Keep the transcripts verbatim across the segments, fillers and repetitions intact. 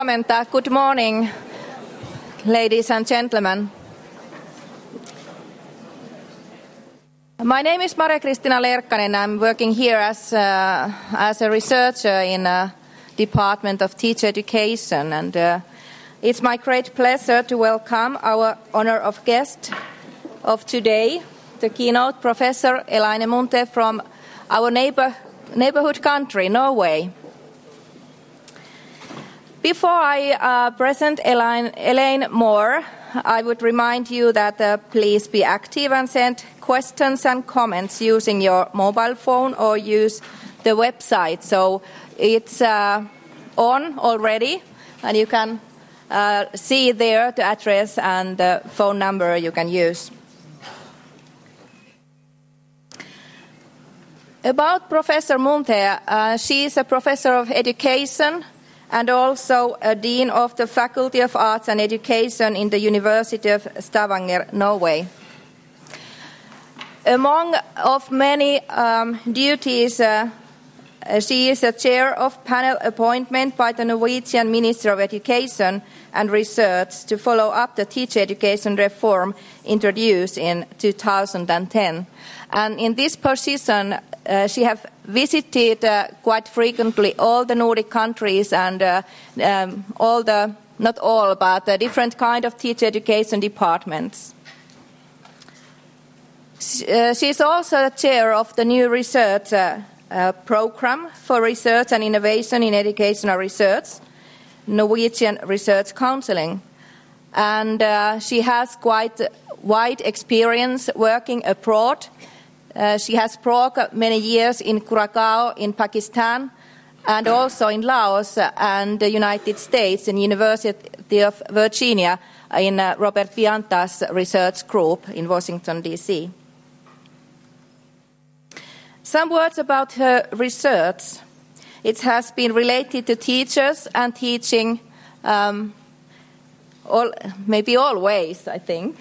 Good morning, ladies and gentlemen. My name is Mari-Kristiina Lerkkanen. I'm working here as, uh, as a researcher in a Department of Teacher Education, and uh, it's my great pleasure to welcome our honor of guest of today, the keynote professor Elaine Munthe from our neighbor, neighborhood country, Norway. Before I uh, present Elaine, Elaine more, I would remind you that uh, please be active and send questions and comments using your mobile phone or use the website. So it's uh, on already, and you can uh, see there the address and the phone number you can use. About Professor Munthe, uh, she is a professor of education and also a dean of the Faculty of Arts and Education in the University of Stavanger, Norway. Among of many um, duties, uh, she is a chair of panel appointment by the Norwegian Ministry of Education and Research to follow up the teacher education reform introduced in two thousand ten. And in this position, uh, she has visited uh, quite frequently all the Nordic countries and uh, um, all the, not all, but uh, different kind of teacher education departments. Uh, she is also the chair of the new research uh, uh, program for research and innovation in educational research, Norwegian Research Counseling. And uh, she has quite wide experience working abroad. Uh, she has worked many years in Curacao in Pakistan and also in Laos and the United States in University of Virginia in uh, Robert Pianta's research group in Washington, D C Some words about her research. It has been related to teachers and teaching, um, all, maybe always, I think.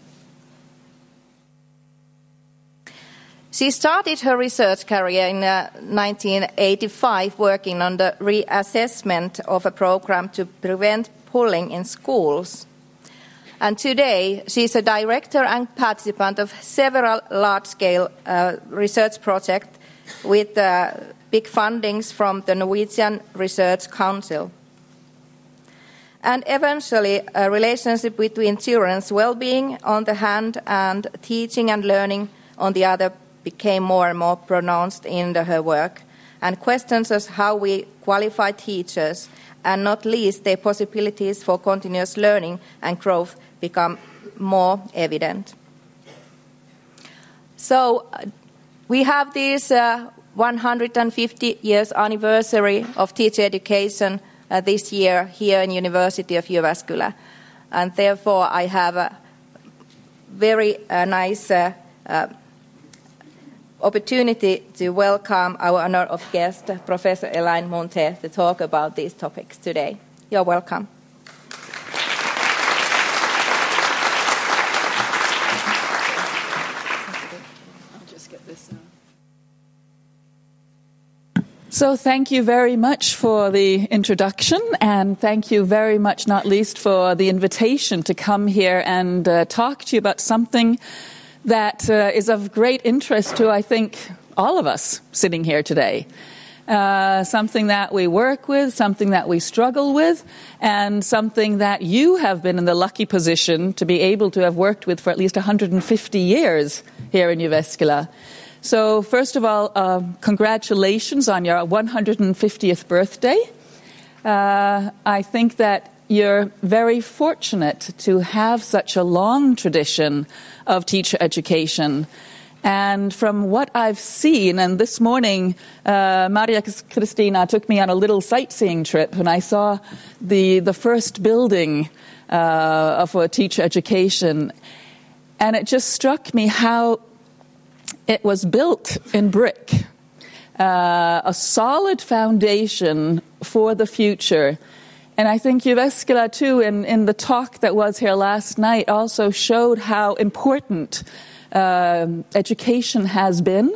She started her research career in uh, nineteen eighty-five working on the reassessment of a program to prevent bullying in schools. And today she is a director and participant of several large-scale uh, research projects with uh, big fundings from the Norwegian Research Council. And eventually a relationship between children's well-being on the hand and teaching and learning on the other became more and more pronounced in the, her work, and questions as how we qualify teachers and not least their possibilities for continuous learning and growth become more evident. So uh, we have this uh, one hundred fifty years anniversary of teacher education uh, this year here in University of Jyväskylä, and therefore I have a very uh, nice uh, uh, opportunity to welcome our honor of guest, Professor Elaine Munthe, to talk about these topics today. You're welcome. I'll just get this now. So thank you very much for the introduction, and thank you very much, not least, for the invitation to come here and uh, talk to you about something that uh, is of great interest to, I think, all of us sitting here today. Uh, something that we work with, something that we struggle with, and something that you have been in the lucky position to be able to have worked with for at least one hundred fifty years here in Jyväskylä. So, first of all, uh, congratulations on your one hundred fiftieth birthday. Uh, I think that you're very fortunate to have such a long tradition of teacher education. And from what I've seen, and this morning, uh, Maria-Kristiina took me on a little sightseeing trip, and I saw the, the first building uh, of a teacher education. And it just struck me how it was built in brick, uh, a solid foundation for the future. And I think Jyväskylä, too, in, in the talk that was here last night, also showed how important uh, education has been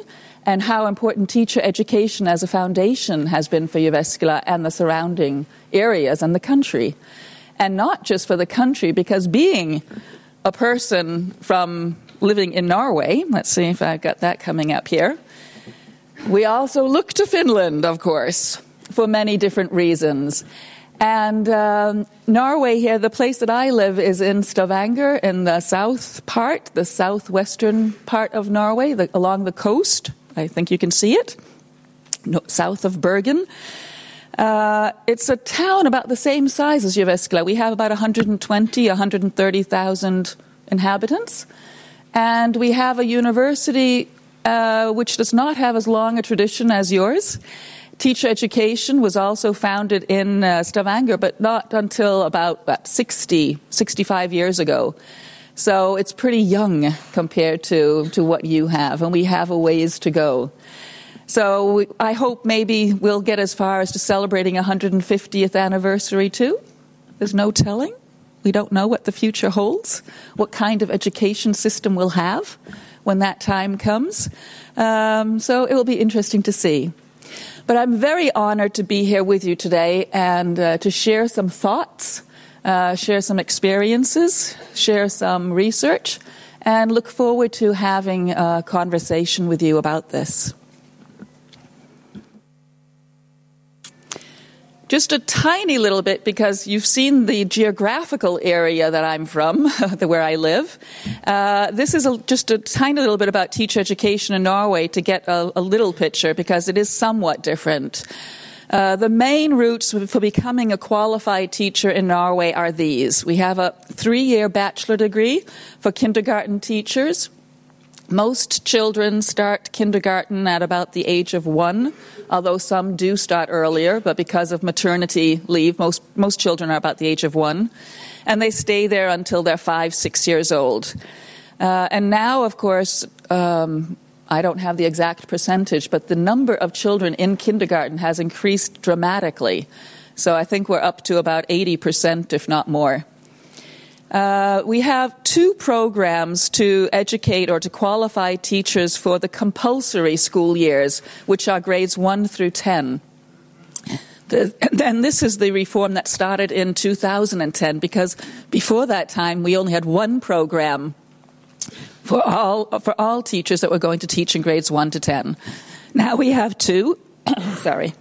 and how important teacher education as a foundation has been for Jyväskylä and the surrounding areas and the country. And not just for the country, because being a person from living in Norway, let's see if I've got that coming up here, we also look to Finland, of course, for many different reasons. And um, Norway here, the place that I live is in Stavanger, in the south part, the southwestern part of Norway, the, along the coast. I think you can see it, no, south of Bergen. Uh, it's a town about the same size as Jyväskylä. We have about one hundred twenty, one hundred thirty thousand inhabitants. And we have a university uh, which does not have as long a tradition as yours. Teacher education was also founded in uh, Stavanger, but not until about, about sixty, sixty-five years ago. So it's pretty young compared to, to what you have, and we have a ways to go. So we, I hope maybe we'll get as far as to celebrating a one hundred fiftieth anniversary too. There's no telling. We don't know what the future holds, what kind of education system we'll have when that time comes. Um, so it will be interesting to see. But I'm very honored to be here with you today and uh, to share some thoughts, uh, share some experiences, share some research, and look forward to having a conversation with you about this. Just a tiny little bit, because you've seen the geographical area that I'm from, where I live. Uh, this is a, just a tiny little bit about teacher education in Norway to get a, a little picture, because it is somewhat different. Uh, the main routes for becoming a qualified teacher in Norway are these. We have a three-year bachelor degree for kindergarten teachers. Most children start kindergarten at about the age of one, although some do start earlier, but because of maternity leave, most, most children are about the age of one. And they stay there until they're five, six years old. Uh, and now, of course, um, I don't have the exact percentage, but the number of children in kindergarten has increased dramatically. So I think we're up to about eighty percent, if not more. Uh, we have two programs to educate or to qualify teachers for the compulsory school years, which are grades one through ten. The, and this is the reform that started in two thousand ten, because before that time we only had one program for all for all teachers that were going to teach in grades one to ten. Now we have two. Sorry.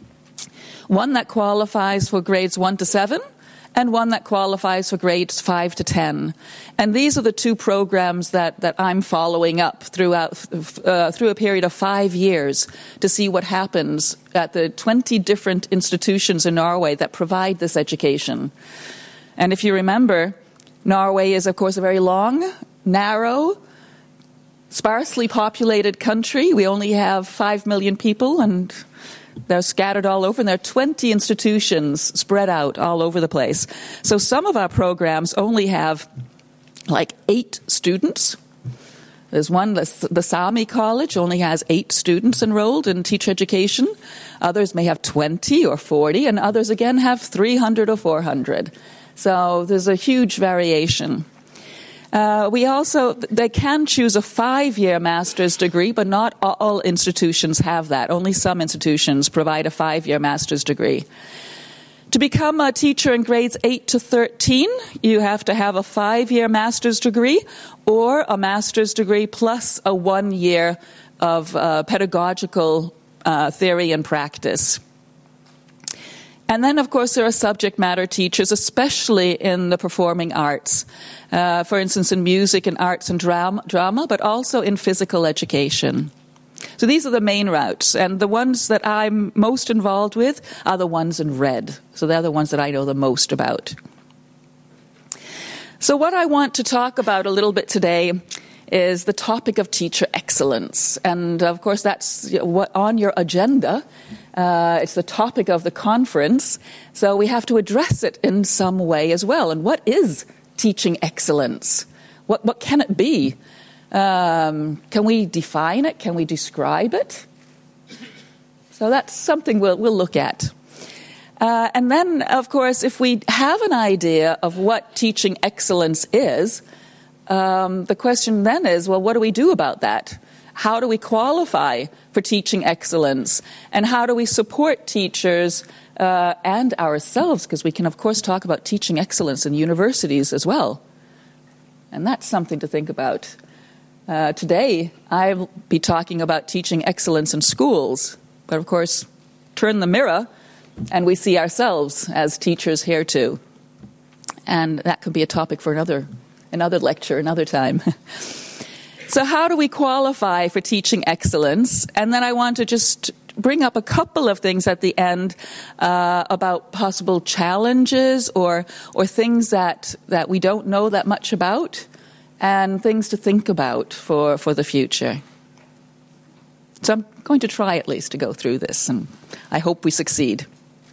One that qualifies for grades one to seven, and one that qualifies for grades five to ten. And these are the two programs that, that I'm following up throughout uh, through a period of five years to see what happens at the twenty different institutions in Norway that provide this education. And if you remember, Norway is, of course, a very long, narrow, sparsely populated country. We only have five million people, and they're scattered all over, and there are twenty institutions spread out all over the place. So some of our programs only have like eight students. There's one, the Sami College only has eight students enrolled in teacher education. Others may have twenty or forty, and others again have three hundred or four hundred. So there's a huge variation. Uh, we also, they can choose a five-year master's degree, but not all institutions have that. Only some institutions provide a five-year master's degree. To become a teacher in grades eight to thirteen, you have to have a five-year master's degree or a master's degree plus a one-year of uh, pedagogical uh, theory and practice. And then, of course, there are subject matter teachers, especially in the performing arts. Uh, for instance, in music and arts and drama, drama, but also in physical education. So these are the main routes. And the ones that I'm most involved with are the ones in red. So they're the ones that I know the most about. So what I want to talk about a little bit today is the topic of teacher excellence. And, of course, that's what on your agenda. Uh, it's the topic of the conference, so we have to address it in some way as well. And what is teaching excellence? What, what can it be? Um, can we define it? Can we describe it? So that's something we'll, we'll look at. Uh, and then, of course, if we have an idea of what teaching excellence is, um, the question then is, well, what do we do about that? how do we qualify for teaching excellence, and how do we support teachers uh, and ourselves, because we can, of course, talk about teaching excellence in universities as well. And that's something to think about. Uh, today, I'll be talking about teaching excellence in schools, but of course, turn the mirror and we see ourselves as teachers here too. And that could be a topic for another another lecture, another time. So how do we qualify for teaching excellence? And then I want to just bring up a couple of things at the end uh, about possible challenges or or things that, that we don't know that much about, and things to think about for, for the future. So I'm going to try at least to go through this, and I hope we succeed.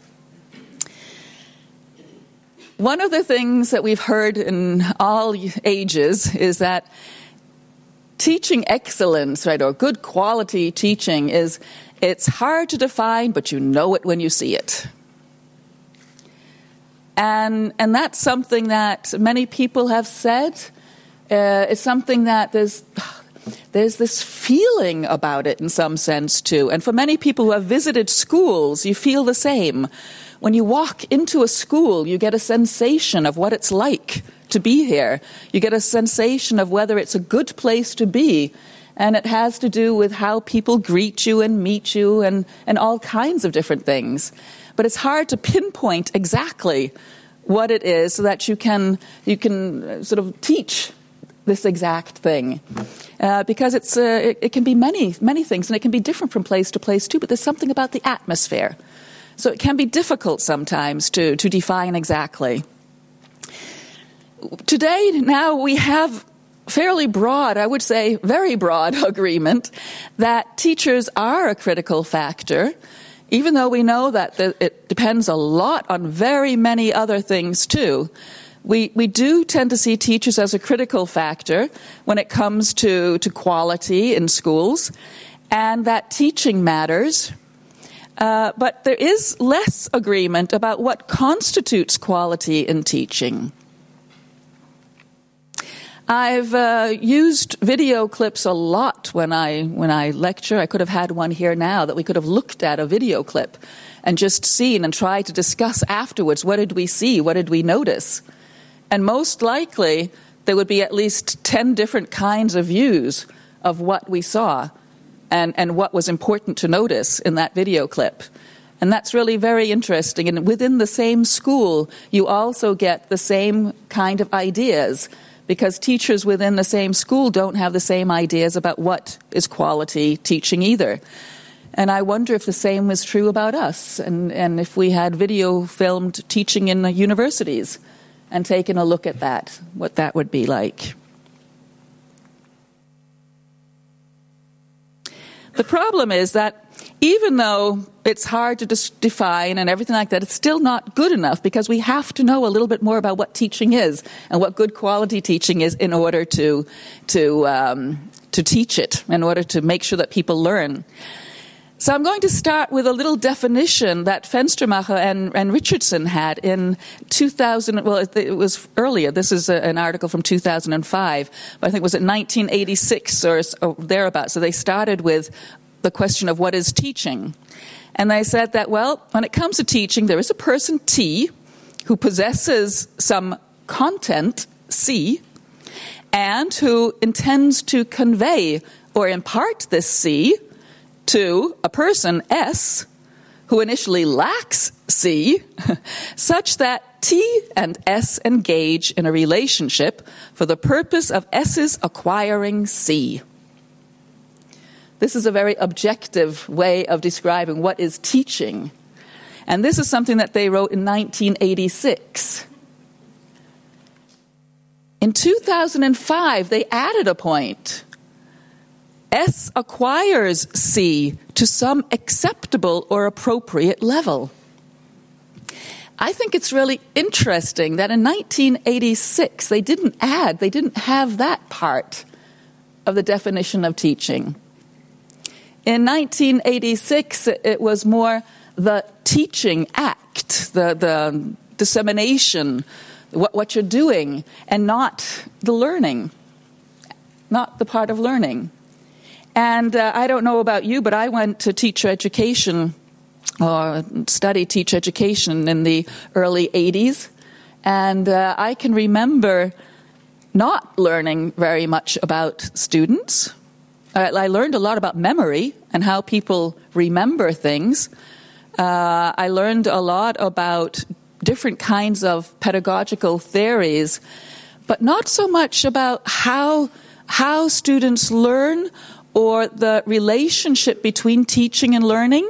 One of the things that we've heard in all ages is that teaching excellence, right, or good quality teaching is, it's hard to define, but you know it when you see it. And and that's something that many people have said. Uh, it's something that there's there's this feeling about it in some sense too. And for many people who have visited schools, you feel the same. When you walk into a school, you get a sensation of what it's like to be here. You get a sensation of whether it's a good place to be. And it has to do with how people greet you and meet you and, and all kinds of different things. But it's hard to pinpoint exactly what it is so that you can you can sort of teach this exact thing. Uh, because it's uh, it, it can be many, many things, and it can be different from place to place too, but there's something about the atmosphere. So it can be difficult sometimes to, to define exactly. Today, now, we have fairly broad, I would say very broad agreement that teachers are a critical factor, even though we know that the, it depends a lot on very many other things too. We we do tend to see teachers as a critical factor when it comes to, to quality in schools, and that teaching matters. Uh, but there is less agreement about what constitutes quality in teaching. I've uh, used video clips a lot when I when I lecture. I could have had one here now that we could have looked at a video clip and just seen and tried to discuss afterwards. What did we see? What did we notice? And most likely, there would be at least ten different kinds of views of what we saw and, and what was important to notice in that video clip. And that's really very interesting. And within the same school, you also get the same kind of ideas, because teachers within the same school don't have the same ideas about what is quality teaching either. And I wonder if the same was true about us, and, and if we had video filmed teaching in the universities and taken a look at that, what that would be like. The problem is that even though it's hard to dis- define and everything like that, it's still not good enough, because we have to know a little bit more about what teaching is and what good quality teaching is in order to to um, to teach it, in order to make sure that people learn. So I'm going to start with a little definition that Fenstermacher and, and Richardson had in two thousand. Well, it, it was earlier. This is a, an article from two thousand five, but I think it was in nineteen eighty-six or, or thereabouts. So they started with the question of what is teaching. And they said that, well, when it comes to teaching, there is a person, T, who possesses some content, C, and who intends to convey or impart this C to a person, S, who initially lacks C, such that T and S engage in a relationship for the purpose of S's acquiring C. This is a very objective way of describing what is teaching. And this is something that they wrote in nineteen eighty-six. In two thousand five, they added a point. S acquires C to some acceptable or appropriate level. I think it's really interesting that in nineteen eighty-six, they didn't add, they didn't have that part of the definition of teaching. In nineteen eighty-six, it was more the teaching act, the, the dissemination, what, what you're doing, and not the learning, not the part of learning. And uh, I don't know about you, but I went to teacher education or studied teacher education in the early eighties. And uh, I can remember not learning very much about students. Uh, I learned a lot about memory and how people remember things. Uh, I learned a lot about different kinds of pedagogical theories, but not so much about how how students learn or the relationship between teaching and learning.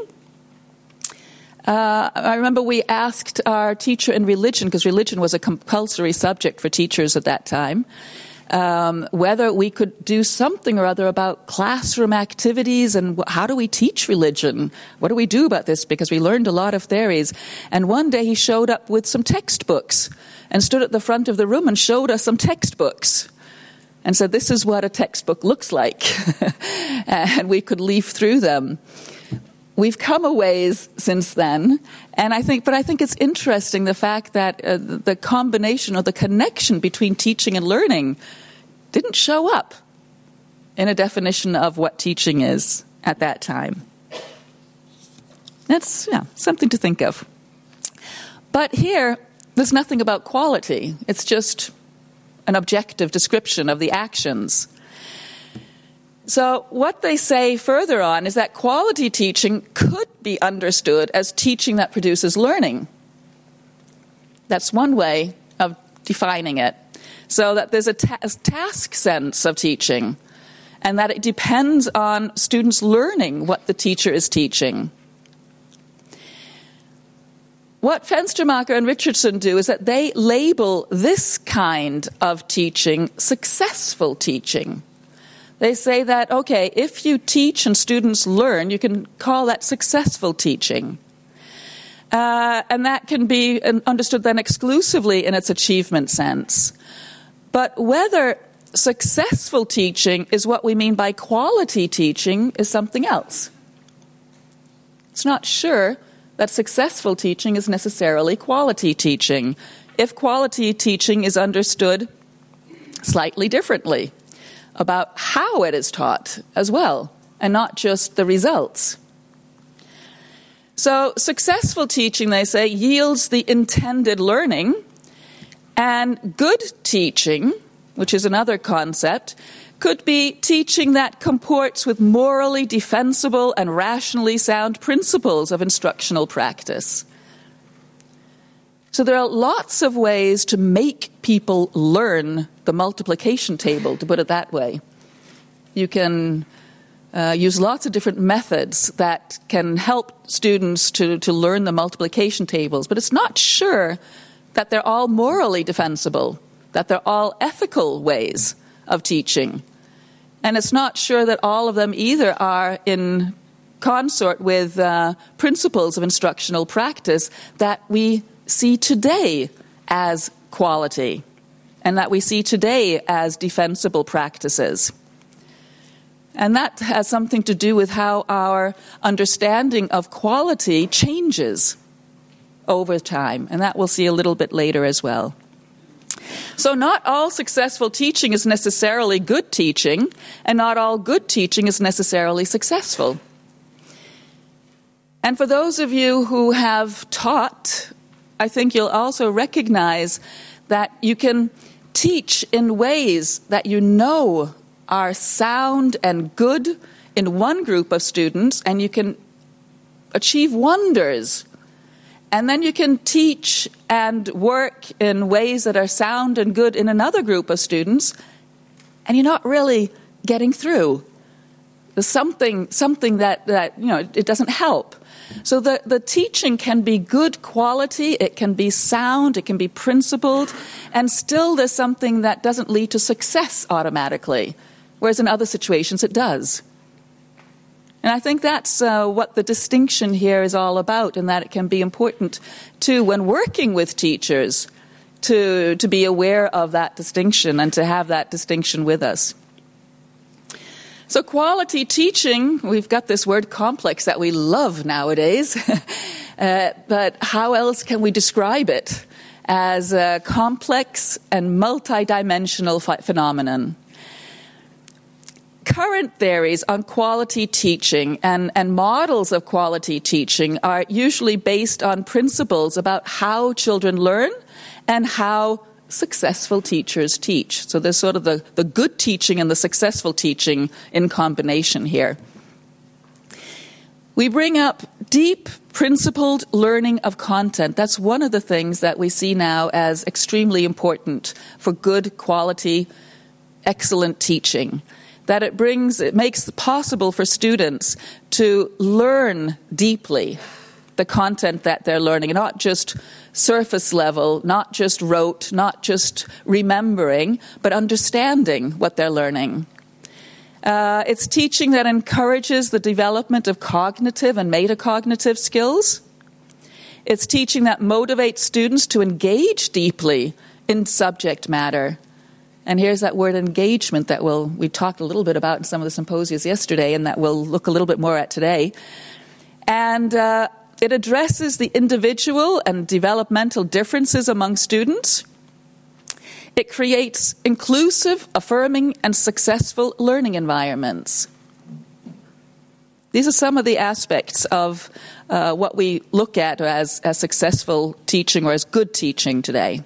Uh, I remember we asked our teacher in religion, because religion was a compulsory subject for teachers at that time, um, whether we could do something or other about classroom activities and how do we teach religion? What do we do about this? Because we learned a lot of theories. And one day he showed up with some textbooks and stood at the front of the room and showed us some textbooks and said, this is what a textbook looks like. And we could leaf through them. We've come a ways since then, and I think, but I think it's interesting the fact that uh, the combination or the connection between teaching and learning didn't show up in a definition of what teaching is at that time. That's yeah, something to think of. But here, there's nothing about quality. It's just an objective description of the actions. So what they say further on is that quality teaching could be understood as teaching that produces learning. That's one way of defining it. So that there's a, ta- a task sense of teaching, and that it depends on students learning what the teacher is teaching. What Fenstermacher and Richardson do is that they label this kind of teaching successful teaching. They say that, okay, if you teach and students learn, you can call that successful teaching. Uh, and that can be understood then exclusively in its achievement sense. But whether successful teaching is what we mean by quality teaching is something else. It's not sure that successful teaching is necessarily quality teaching, if quality teaching is understood slightly differently about how it is taught as well, and not just the results. So successful teaching, they say, yields the intended learning, and good teaching, which is another concept, could be teaching that comports with morally defensible and rationally sound principles of instructional practice. So there are lots of ways to make people learn the multiplication table, to put it that way. You can uh, use lots of different methods that can help students to, to learn the multiplication tables, but it's not sure that they're all morally defensible, that they're all ethical ways of teaching. And it's not sure that all of them either are in consort with uh, principles of instructional practice that we see today as quality, and that we see today as defensible practices. And that has something to do with how our understanding of quality changes over time, and that we'll see a little bit later as well. So not all successful teaching is necessarily good teaching, and not all good teaching is necessarily successful. And for those of you who have taught, I think you'll also recognize that you can teach in ways that you know are sound and good in one group of students, and you can achieve wonders. And then you can teach and work in ways that are sound and good in another group of students, and you're not really getting through. There's something something that, that you know, it doesn't help. So the, the teaching can be good quality, it can be sound, it can be principled, and still there's something that doesn't lead to success automatically, whereas in other situations it does. And I think that's uh, what the distinction here is all about, and that it can be important, too, when working with teachers, to, to be aware of that distinction and to have that distinction with us. So quality teaching, we've got this word complex that we love nowadays, uh, but how else can we describe it as a complex and multidimensional ph- phenomenon? current theories on quality teaching and, and models of quality teaching are usually based on principles about how children learn and how successful teachers teach. So there's sort of the, the good teaching and the successful teaching in combination here. We bring up deep, principled learning of content. That's one of the things that we see now as extremely important for good quality, excellent teaching. That it brings, it makes it possible for students to learn deeply the content that they're learning, not just surface level, not just rote, not just remembering, but understanding what they're learning. Uh, it's teaching that encourages the development of cognitive and metacognitive skills. It's teaching that motivates students to engage deeply in subject matter. And here's that word engagement that we'll, we talked a little bit about in some of the symposiums yesterday, and that we'll look a little bit more at today. And uh, it addresses the individual and developmental differences among students. It creates inclusive, affirming, and successful learning environments. These are some of the aspects of uh, what we look at as, as successful teaching or as good teaching today.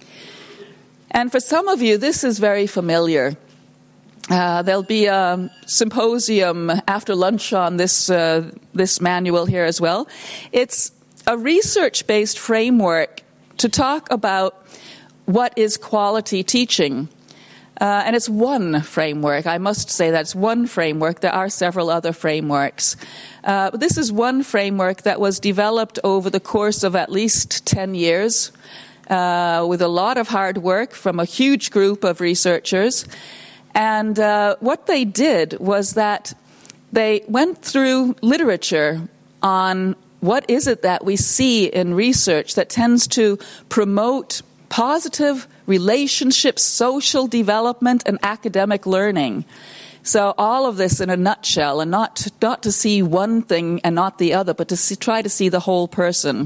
And for some of you, this is very familiar. Uh, there'll be a symposium after lunch on this, uh, this manual here as well. It's a research-based framework to talk about what is quality teaching. Uh, and it's one framework. I must say that it's one framework. There are several other frameworks. Uh, but this is one framework that was developed over the course of at least ten years uh, with a lot of hard work from a huge group of researchers. And uh, what they did was that they went through literature on what is it that we see in research that tends to promote positive relationships, social development, and academic learning. So all of this in a nutshell, and not, not to see one thing and not the other, but to see, try to see the whole person.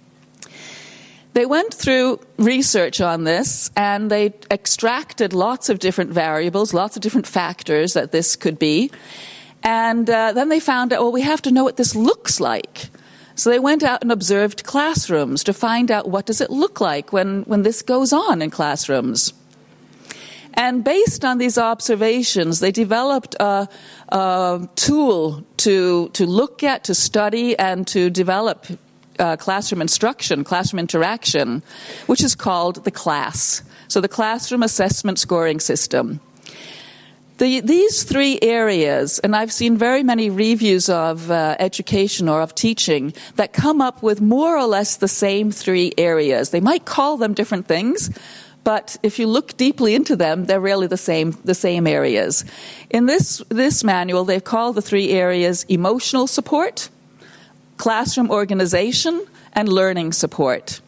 They went through research on this, and they extracted lots of different variables, lots of different factors that this could be. And uh, then they found out, well, we have to know what this looks like. So they went out and observed classrooms to find out what does it look like when, when this goes on in classrooms. And based on these observations, they developed a, a tool to, to look at, to study, and to develop uh, classroom instruction, classroom interaction, which is called the CLASS. So the Classroom Assessment Scoring System. The, these three areas, and I've seen very many reviews of uh, education or of teaching that come up with more or less the same three areas. They might call them different things, but if you look deeply into them, they're really the same, the same areas. In this, this manual, they've called the three areas emotional support, classroom organization, and learning support.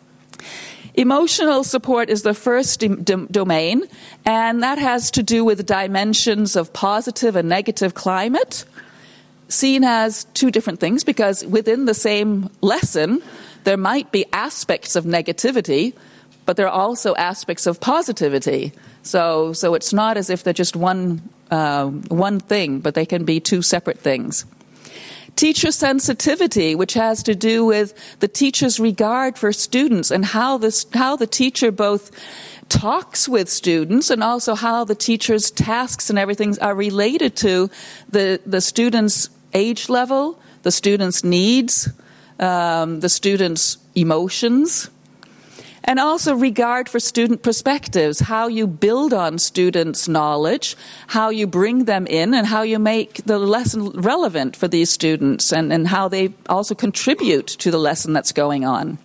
Emotional support is the first d- domain, and that has to do with dimensions of positive and negative climate, seen as two different things, because within the same lesson, there might be aspects of negativity, but there are also aspects of positivity. So, so it's not as if they're just one, uh, one thing, but they can be two separate things. Teacher sensitivity, which has to do with the teacher's regard for students and how this, how the teacher both talks with students and also how the teacher's tasks and everything are related to the, the student's age level, the student's needs, um, the student's emotions. And also regard for student perspectives, how you build on students' knowledge, how you bring them in, and how you make the lesson relevant for these students, and, and how they also contribute to the lesson that's going on.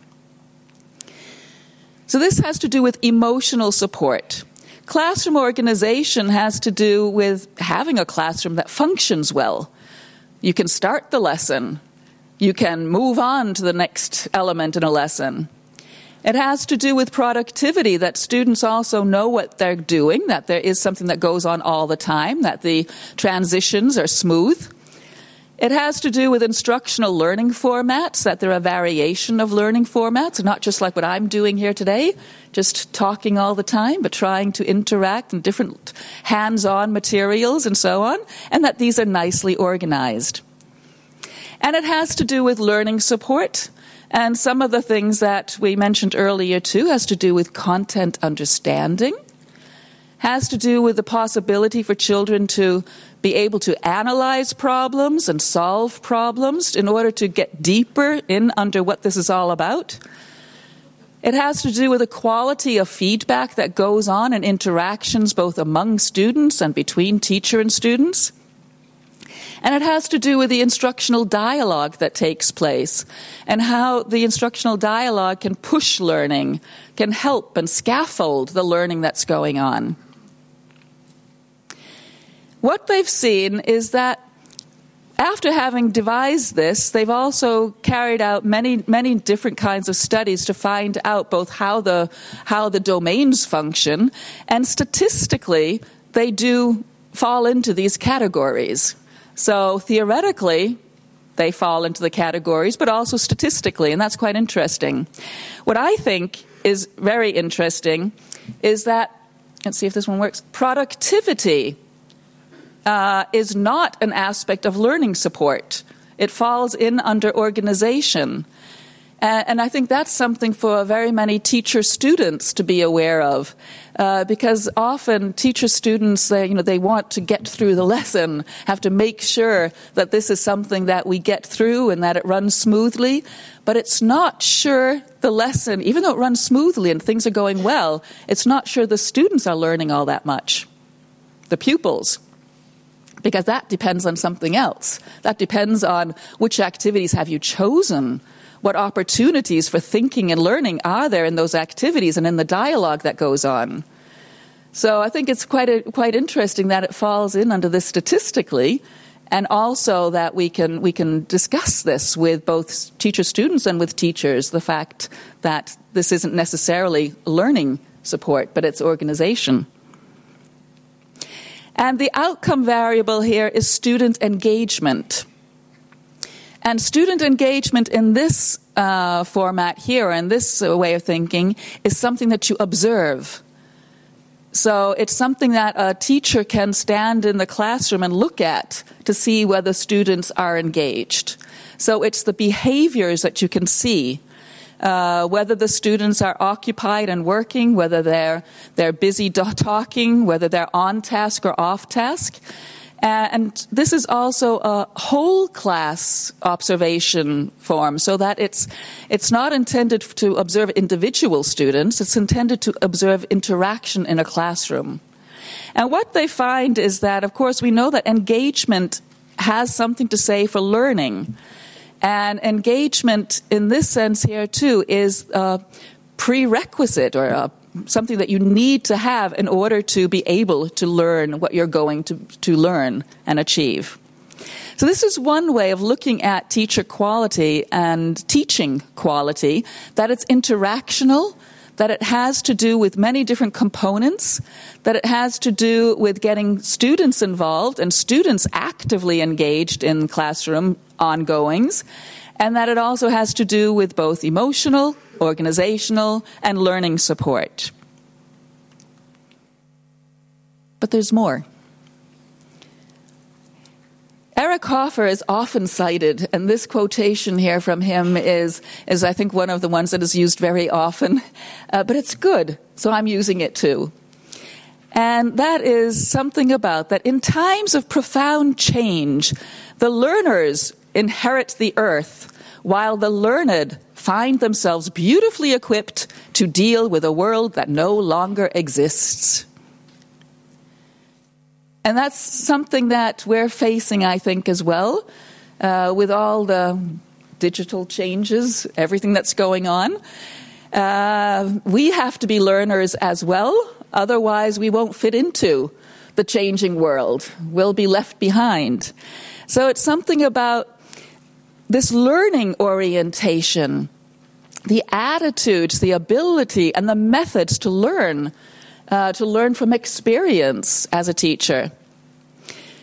So this has to do with emotional support. Classroom organization has to do with having a classroom that functions well. You can start the lesson. You can move on to the next element in a lesson. It has to do with productivity, that students also know what they're doing, that there is something that goes on all the time, that the transitions are smooth. It has to do with instructional learning formats, that there are variation of learning formats, not just like what I'm doing here today, just talking all the time, but trying to interact in different hands-on materials and so on, and that these are nicely organized. And it has to do with learning support, and some of the things that we mentioned earlier too has to do with content understanding, has to do with the possibility for children to be able to analyze problems and solve problems in order to get deeper in under what this is all about. It has to do with the quality of feedback that goes on in interactions both among students and between teacher and students. And it has to do with the instructional dialogue that takes place and how the instructional dialogue can push learning, can help and scaffold the learning that's going on. What they've seen is that after having devised this, they've also carried out many, many different kinds of studies to find out both how the, how the domains function, and statistically, they do fall into these categories. So theoretically, they fall into the categories, but also statistically, and that's quite interesting. What I think is very interesting is that, let's see if this one works, productivity Uh, is not an aspect of learning support. It falls in under organization. Uh, and I think that's something for very many teacher students to be aware of, uh, because often teacher students, uh, you know, they want to get through the lesson, have to make sure that this is something that we get through and that it runs smoothly. But it's not sure the lesson, even though it runs smoothly and things are going well, it's not sure the students are learning all that much, the pupils. Because that depends on something else. That depends on which activities have you chosen, what opportunities for thinking and learning are there in those activities and in the dialogue that goes on. So I think it's quite a, quite interesting that it falls in under this statistically, and also that we can we can discuss this with both teacher students and with teachers, the fact that this isn't necessarily learning support, but it's organization. And the outcome variable here is student engagement. And student engagement in this uh, format here, in this uh, way of thinking, is something that you observe. So it's something that a teacher can stand in the classroom and look at to see whether students are engaged. So it's the behaviors that you can see. Uh, whether the students are occupied and working, whether they're they're busy talking, whether they're on task or off task. Uh, and this is also a whole class observation form, so that it's it's not intended to observe individual students, it's intended to observe interaction in a classroom. And what they find is that, of course, we know that engagement has something to say for learning. And engagement in this sense here, too, is a prerequisite or a, something that you need to have in order to be able to learn what you're going to, to learn and achieve. So this is one way of looking at teacher quality and teaching quality, that it's interactional, that it has to do with many different components, that it has to do with getting students involved and students actively engaged in classroom ongoings, and that it also has to do with both emotional, organizational, and learning support. But there's more. Eric Hoffer is often cited, and this quotation here from him is, is I think, one of the ones that is used very often. Uh, but it's good, so I'm using it too. And that is something about that in times of profound change, the learners inherit the earth, while the learned find themselves beautifully equipped to deal with a world that no longer exists. And that's something that we're facing, I think, as well, uh, with all the digital changes, everything that's going on. Uh, we have to be learners as well, otherwise we won't fit into the changing world. We'll be left behind. So it's something about this learning orientation, the attitudes, the ability, and the methods to learn, uh, to learn from experience as a teacher.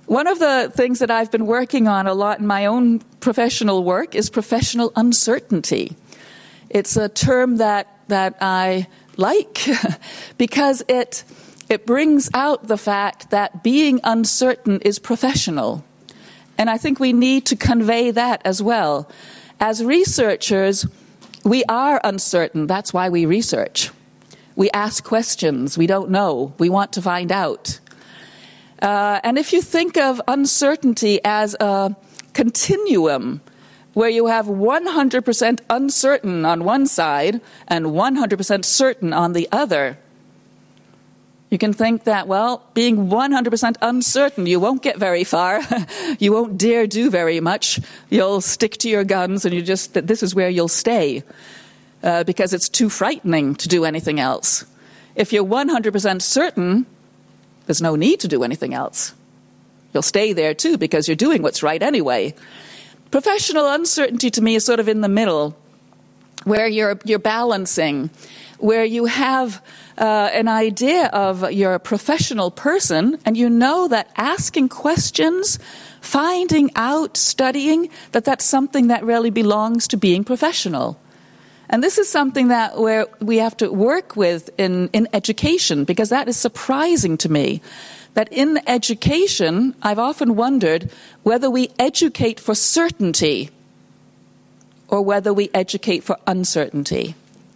One of the things that I've been working on a lot in my own professional work is professional uncertainty. It's a term that, that I like because it, it brings out the fact that being uncertain is professional. And I think we need to convey that as well. As researchers, we are uncertain. That's why we research. We ask questions. We don't know. We want to find out. Uh, and if you think of uncertainty as a continuum where you have one hundred percent uncertain on one side and one hundred percent certain on the other, you can think that, well, being one hundred percent uncertain, you won't get very far. You won't dare do very much. You'll stick to your guns and you just, this is where you'll stay uh, because it's too frightening to do anything else. If you're one hundred percent certain, there's no need to do anything else. You'll stay there too because you're doing what's right anyway. Professional uncertainty to me is sort of in the middle, where you're you're balancing, where you have uh, an idea of you're a professional person and you know that asking questions, finding out, studying, that that's something that really belongs to being professional. And this is something that where we have to work with in, in education, because that is surprising to me. That in education, I've often wondered whether we educate for certainty or whether we educate for uncertainty.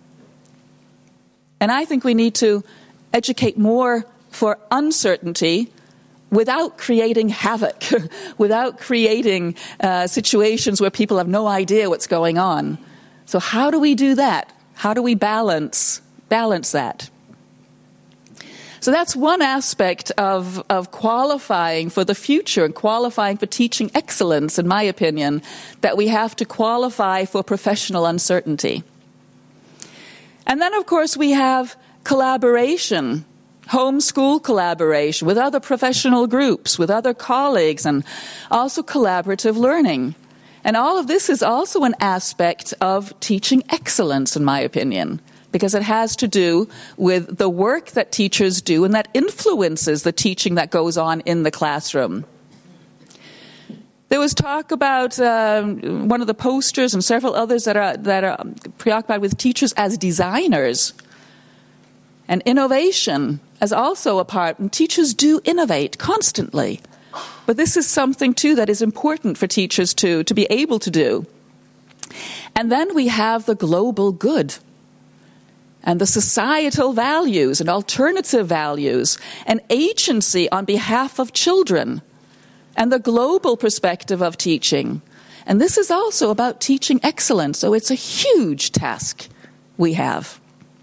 And I think we need to educate more for uncertainty without creating havoc, without creating uh, situations where people have no idea what's going on. So how do we do that? How do we balance balance that? So that's one aspect of, of qualifying for the future and qualifying for teaching excellence, in my opinion, that we have to qualify for professional uncertainty. And then, of course, we have collaboration, homeschool collaboration with other professional groups, with other colleagues, and also collaborative learning. And all of this is also an aspect of teaching excellence, in my opinion, because it has to do with the work that teachers do and that influences the teaching that goes on in the classroom. There was talk about um, one of the posters and several others that are, that are preoccupied with teachers as designers. And innovation as also a part, and teachers do innovate constantly. But this is something, too, that is important for teachers to, to be able to do. And then we have the global good and the societal values and alternative values and agency on behalf of children and the global perspective of teaching. And this is also about teaching excellence, so it's a huge task we have.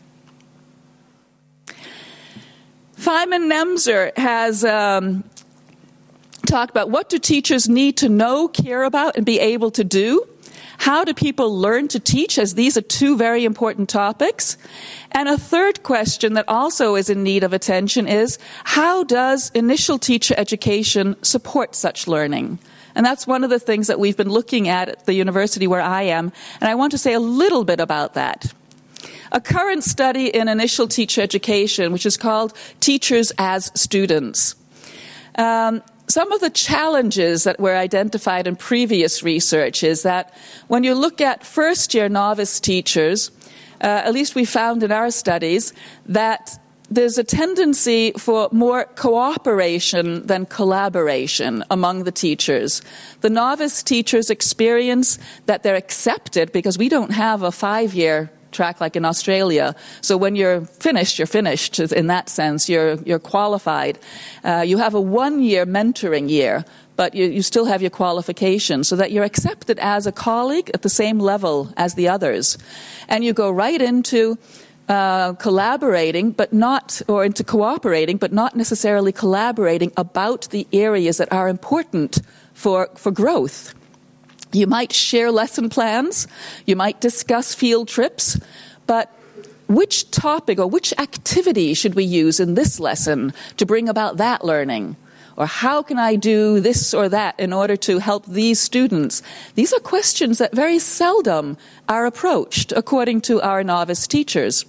Feynman Nemser has um, talked about what do teachers need to know, care about, and be able to do. How do people learn to teach, as these are two very important topics? And a third question that also is in need of attention is, how does initial teacher education support such learning? And that's one of the things that we've been looking at at the university where I am, and I want to say a little bit about that. A current study in initial teacher education, which is called Teachers as Students. Um, Some of the challenges that were identified in previous research is that when you look at first-year novice teachers, uh, at least we found in our studies, that there's a tendency for more cooperation than collaboration among the teachers. The novice teachers experience that they're accepted because we don't have a five-year track like in Australia. So when you're finished, you're finished in that sense. You're you're qualified. Uh, you have a one-year mentoring year, but you, you still have your qualification so that you're accepted as a colleague at the same level as the others. And you go right into uh, collaborating, but not, or into cooperating, but not necessarily collaborating about the areas that are important for, for growth. You might share lesson plans, you might discuss field trips, but which topic or which activity should we use in this lesson to bring about that learning? Or how can I do this or that in order to help these students? These are questions that very seldom are approached according to our novice teachers.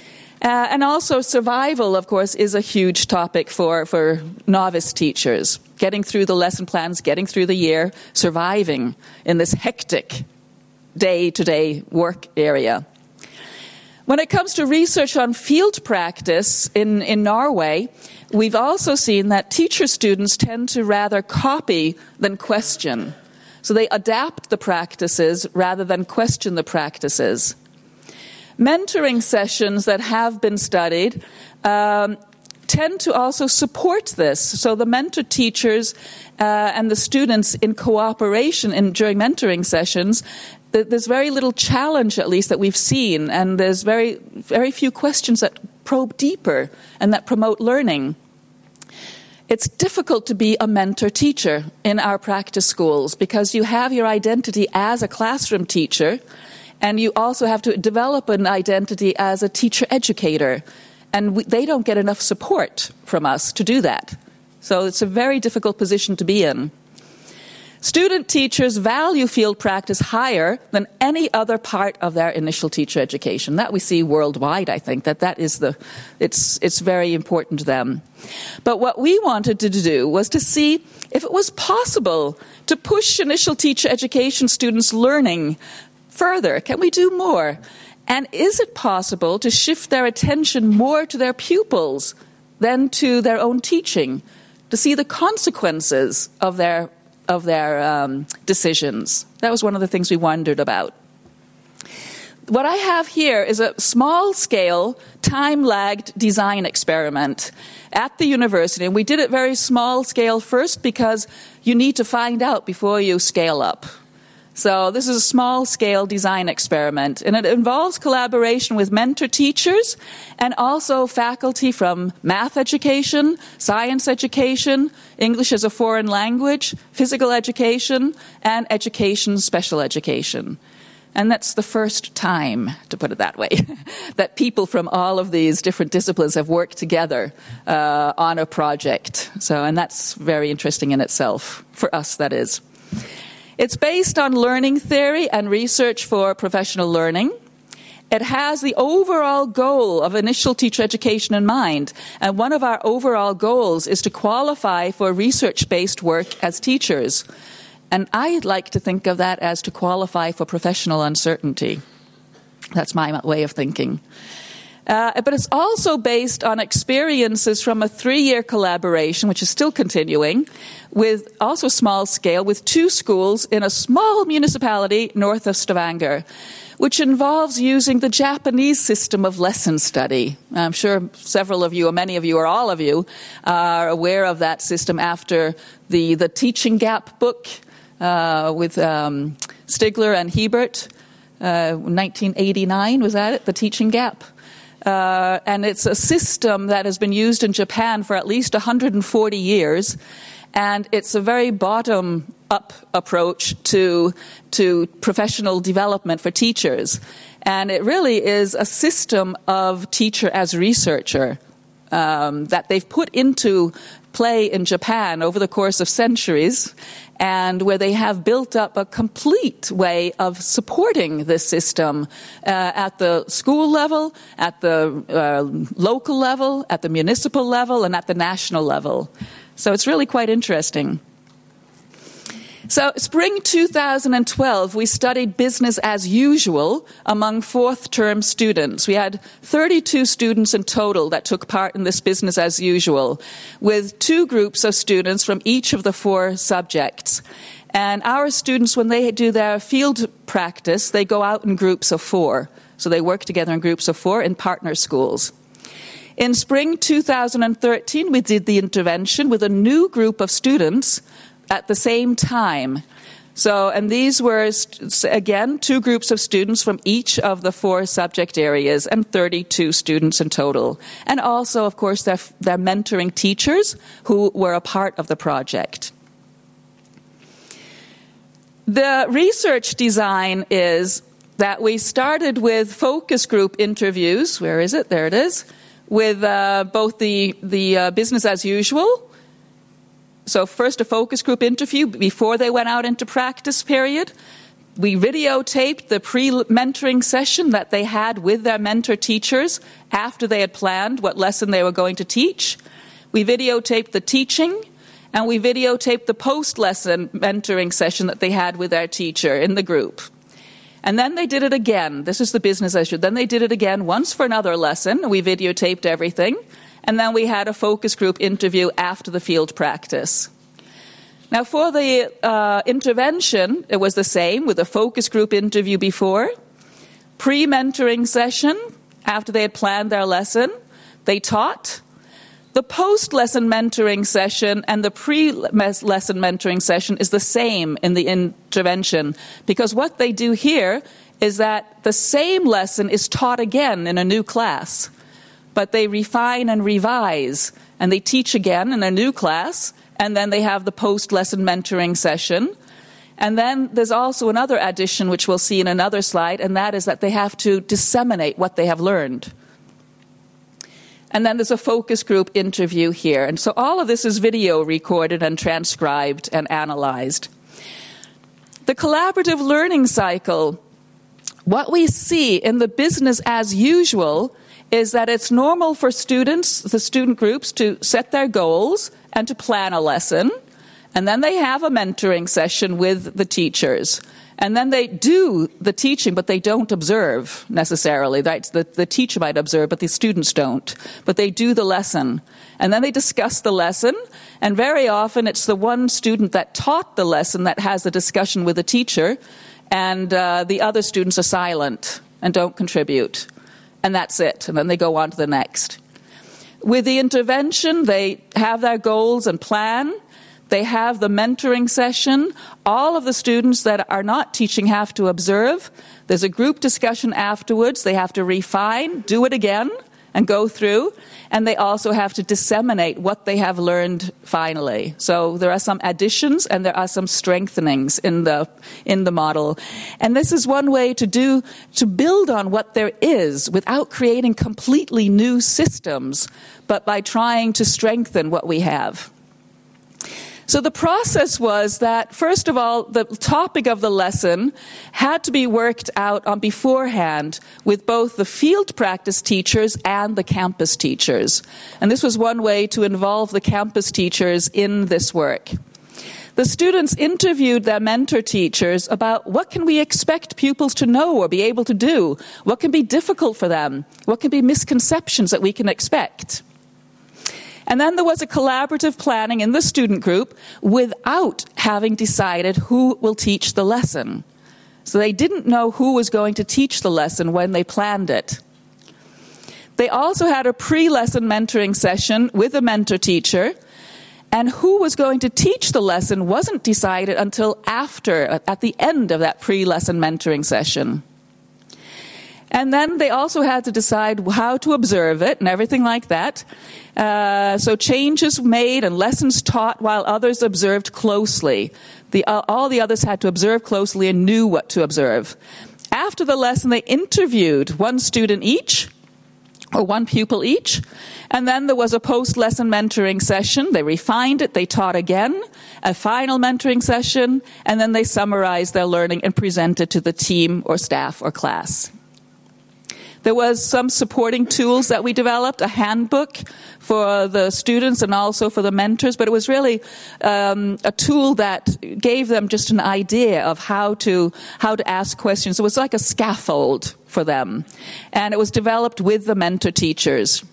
Uh, and also survival, of course, is a huge topic for, for novice teachers. getting through the lesson plans, getting through the year, surviving in this hectic day-to-day work area. When it comes to research on field practice in, in Norway, we've also seen that teacher students tend to rather copy than question. So they adapt the practices rather than question the practices. Mentoring sessions that have been studied um, tend to also support this. So the mentor teachers uh, and the students in cooperation in, during mentoring sessions, th- there's very little challenge, at least, that we've seen, and there's very, very few questions that probe deeper and that promote learning. It's difficult to be a mentor teacher in our practice schools because you have your identity as a classroom teacher, and you also have to develop an identity as a teacher educator. And we, they don't get enough support from us to do that. So it's a very difficult position to be in. Student teachers value field practice higher than any other part of their initial teacher education. That we see worldwide, I think, that that is the, it's, it's very important to them. But what we wanted to do was to see if it was possible to push initial teacher education students' learning further. Can we do more? And is it possible to shift their attention more to their pupils than to their own teaching, to see the consequences of their of their um, decisions? That was one of the things we wondered about. What I have here is a small-scale, time-lagged design experiment at the university. And we did it very small-scale first because you need to find out before you scale up. So this is a small-scale design experiment, and it involves collaboration with mentor teachers and also faculty from math education, science education, English as a foreign language, physical education, and education special education. And that's the first time, to put it that way, that people from all of these different disciplines have worked together uh, on a project. So, and that's very interesting in itself, for us, that is. It's based on learning theory and research for professional learning. It has the overall goal of initial teacher education in mind. And one of our overall goals is to qualify for research-based work as teachers. And I'd like to think of that as to qualify for professional uncertainty. That's my way of thinking. Uh, but it's also based on experiences from a three-year collaboration, which is still continuing, with also small scale, with two schools in a small municipality north of Stavanger, which involves using the Japanese system of lesson study. I'm sure several of you, or many of you, or all of you, are aware of that system after the, the Teaching Gap book uh, with um, Stigler and Hebert, uh, nineteen eighty-nine, was that it? The Teaching Gap. Uh, and it's a system that has been used in Japan for at least one hundred forty years, and it's a very bottom-up approach to to professional development for teachers. And it really is a system of teacher as researcher um, that they've put into play in Japan over the course of centuries, and where they have built up a complete way of supporting this system uh, at the school level, at the uh, local level, at the municipal level, and at the national level. So it's really quite interesting. So spring two thousand twelve, we studied business as usual among fourth term students. We had thirty-two students in total that took part in this business as usual, with two groups of students from each of the four subjects. And our students, when they do their field practice, they go out in groups of four. So they work together in groups of four in partner schools. In spring two thousand thirteen, we did the intervention with a new group of students at the same time. So, and these were, again, two groups of students from each of the four subject areas, and thirty-two students in total. And also, of course, their, their mentoring teachers who were a part of the project. The research design is that we started with focus group interviews. Where is it? There it is. With uh, both the, the uh, business as usual. So first a focus group interview before they went out into practice period. We videotaped the pre-mentoring session that they had with their mentor teachers after they had planned what lesson they were going to teach. We videotaped the teaching, and we videotaped the post-lesson mentoring session that they had with their teacher in the group. And then they did it again. This is the business as usual. Then they did it again once for another lesson. We videotaped everything. And then we had a focus group interview after the field practice. Now, for the uh, intervention, it was the same with a focus group interview before, pre-mentoring session after they had planned their lesson. They taught. The post-lesson mentoring session and the pre-lesson mentoring session is the same in the intervention, because what they do here is that the same lesson is taught again in a new class, but they refine and revise, and they teach again in a new class, and then they have the post-lesson mentoring session. And then there's also another addition, which we'll see in another slide, and that is that they have to disseminate what they have learned. And then there's a focus group interview here. And so all of this is video recorded and transcribed and analyzed. The collaborative learning cycle, what we see in the business as usual is that it's normal for students, the student groups, to set their goals and to plan a lesson. And then they have a mentoring session with the teachers. And then they do the teaching, but they don't observe necessarily. That's the, the teacher might observe, but the students don't. But they do the lesson. And then they discuss the lesson. And very often it's the one student that taught the lesson that has the discussion with the teacher. And uh, the other students are silent and don't contribute. And that's it. And then they go on to the next. With the intervention, they have their goals and plan. They have the mentoring session. All of the students that are not teaching have to observe. There's a group discussion afterwards. They have to refine, do it again, and go through. And they also have to disseminate what they have learned finally. So there are some additions and there are some strengthenings in the in the model. And this is one way to do to build on what there is without creating completely new systems, but by trying to strengthen what we have. So the process was that, first of all, the topic of the lesson had to be worked out on beforehand with both the field practice teachers and the campus teachers. And this was one way to involve the campus teachers in this work. The students interviewed their mentor teachers about what can we expect pupils to know or be able to do? What can be difficult for them? What can be misconceptions that we can expect? And then there was a collaborative planning in the student group without having decided who will teach the lesson. So they didn't know who was going to teach the lesson when they planned it. They also had a pre-lesson mentoring session with a mentor teacher, and who was going to teach the lesson wasn't decided until after, at the end of that pre-lesson mentoring session. And then they also had to decide how to observe it and everything like that. Uh, so changes made and lessons taught while others observed closely. The, uh, all the others had to observe closely and knew what to observe. After the lesson, they interviewed one student each, or one pupil each. And then there was a post-lesson mentoring session. They refined it. They taught again. A final mentoring session. And then they summarized their learning and presented to the team or staff or class. There was some supporting tools that we developed, a handbook for the students and also for the mentors, but it was really um, a tool that gave them just an idea of how to how to ask questions. It was like a scaffold for them, and it was developed with the mentor teachers.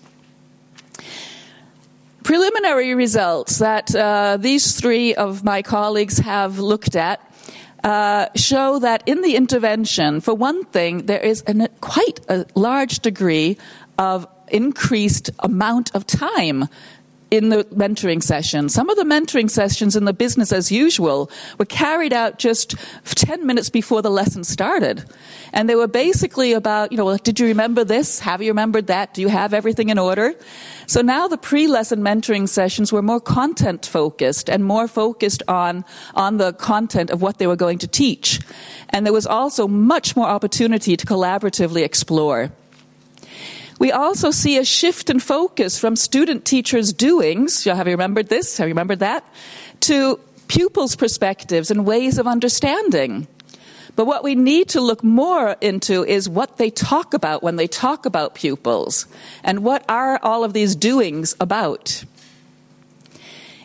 Preliminary results that uh, these three of my colleagues have looked at Uh, show that in the intervention, for one thing, there is an, quite a large degree of increased amount of time in the mentoring session. Some of the mentoring sessions in the business as usual were carried out just ten minutes before the lesson started. And they were basically about, you know, well, did you remember this? Have you remembered that? Do you have everything in order? So now the pre-lesson mentoring sessions were more content-focused and more focused on, on the content of what they were going to teach. And there was also much more opportunity to collaboratively explore. We also see a shift in focus from student teachers' doings, have you remembered this, have you remembered that, to pupils' perspectives and ways of understanding. But what we need to look more into is what they talk about when they talk about pupils, and what are all of these doings about.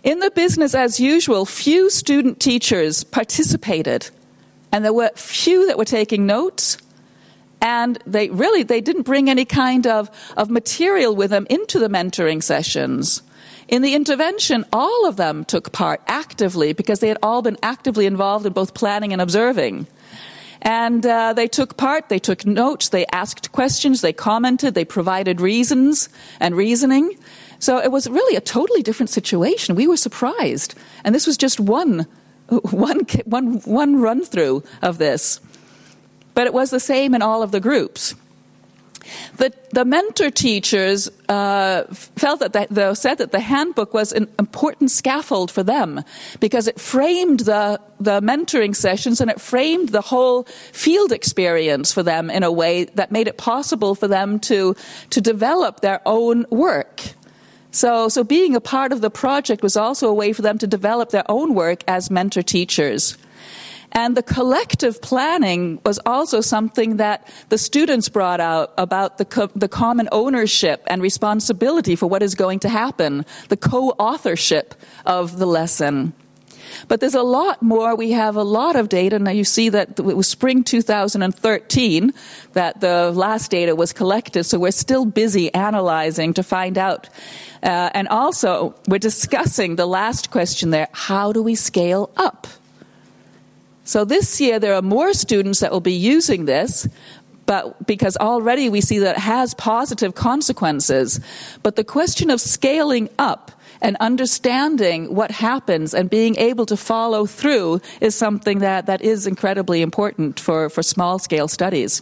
In the business as usual, few student teachers participated, and there were few that were taking notes, and they really, they didn't bring any kind of, of material with them into the mentoring sessions. In the intervention, all of them took part actively because they had all been actively involved in both planning and observing. And uh, they took part, they took notes, they asked questions, they commented, they provided reasons and reasoning. So it was really a totally different situation. We were surprised. And this was just one, one, one, one run-through of this. But it was the same in all of the groups. The, the mentor teachers uh, felt that the, the, said that the handbook was an important scaffold for them because it framed the, the mentoring sessions and it framed the whole field experience for them in a way that made it possible for them to, to develop their own work. So, so being a part of the project was also a way for them to develop their own work as mentor teachers. And the collective planning was also something that the students brought out about the, co- the common ownership and responsibility for what is going to happen, the co-authorship of the lesson. But there's a lot more. We have a lot of data. Now you see that it was spring two thousand thirteen that the last data was collected, so we're still busy analyzing to find out. Uh, and also, we're discussing the last question there, how do we scale up? So this year there are more students that will be using this, but because already we see that it has positive consequences. But the question of scaling up and understanding what happens and being able to follow through is something that, that is incredibly important for, for small-scale studies.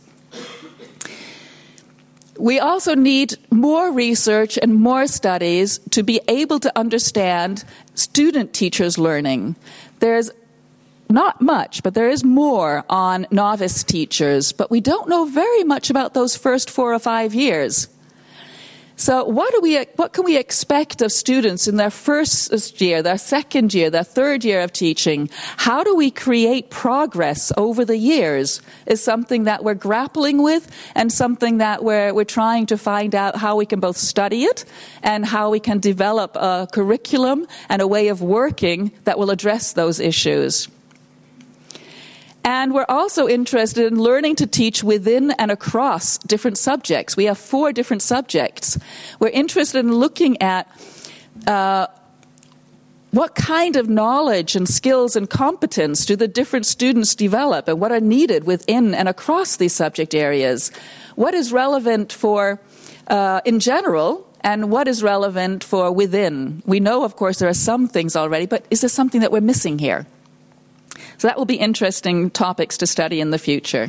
We also need more research and more studies to be able to understand student-teachers learning. There's not much, but there is more on novice teachers, but we don't know very much about those first four or five years. So what do we, what can we expect of students in their first year, their second year, their third year of teaching? How do we create progress over the years is something that we're grappling with and something that we're, we're trying to find out how we can both study it and how we can develop a curriculum and a way of working that will address those issues. And we're also interested in learning to teach within and across different subjects. We have four different subjects. We're interested in looking at uh, what kind of knowledge and skills and competence do the different students develop and what are needed within and across these subject areas. What is relevant for, uh, in general, and what is relevant for within. We know, of course, there are some things already, but is there something that we're missing here? So that will be interesting topics to study in the future.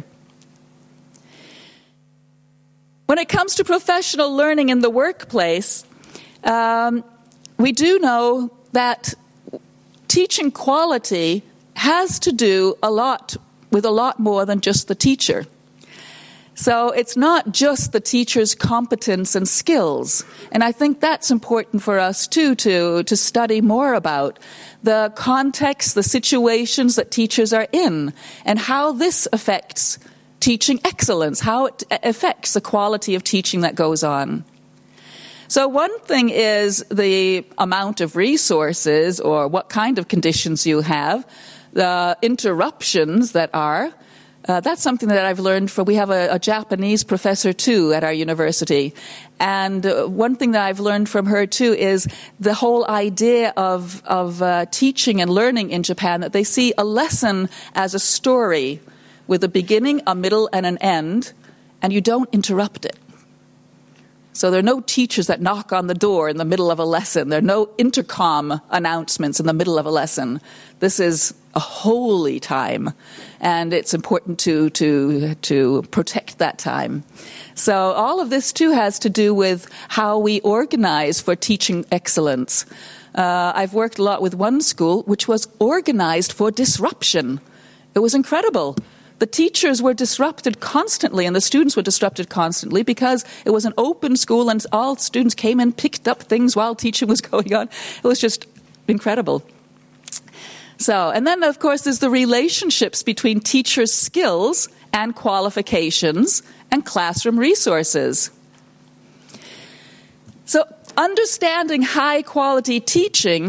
When it comes to professional learning in the workplace, um, we do know that teaching quality has to do a lot with a lot more than just the teacher. So it's not just the teacher's competence and skills. And I think that's important for us, too, to, to study more about the context, the situations that teachers are in, and how this affects teaching excellence, how it affects the quality of teaching that goes on. So one thing is the amount of resources or what kind of conditions you have, the interruptions that are. Uh, that's something that I've learned from, we have a, a Japanese professor too at our university. And uh, one thing that I've learned from her too is the whole idea of, of uh, teaching and learning in Japan, that they see a lesson as a story with a beginning, a middle, and an end, and you don't interrupt it. So there are no teachers that knock on the door in the middle of a lesson. There are no intercom announcements in the middle of a lesson. This is a holy time, and it's important to to to protect that time. So all of this, too, has to do with how we organize for teaching excellence. Uh, I've worked a lot with one school which was organized for disruption. It was incredible. The teachers were disrupted constantly and the students were disrupted constantly because it was an open school and all students came in, picked up things while teaching was going on. It was just incredible. So, and then, of course, there's the relationships between teachers' skills and qualifications and classroom resources. So, understanding high-quality teaching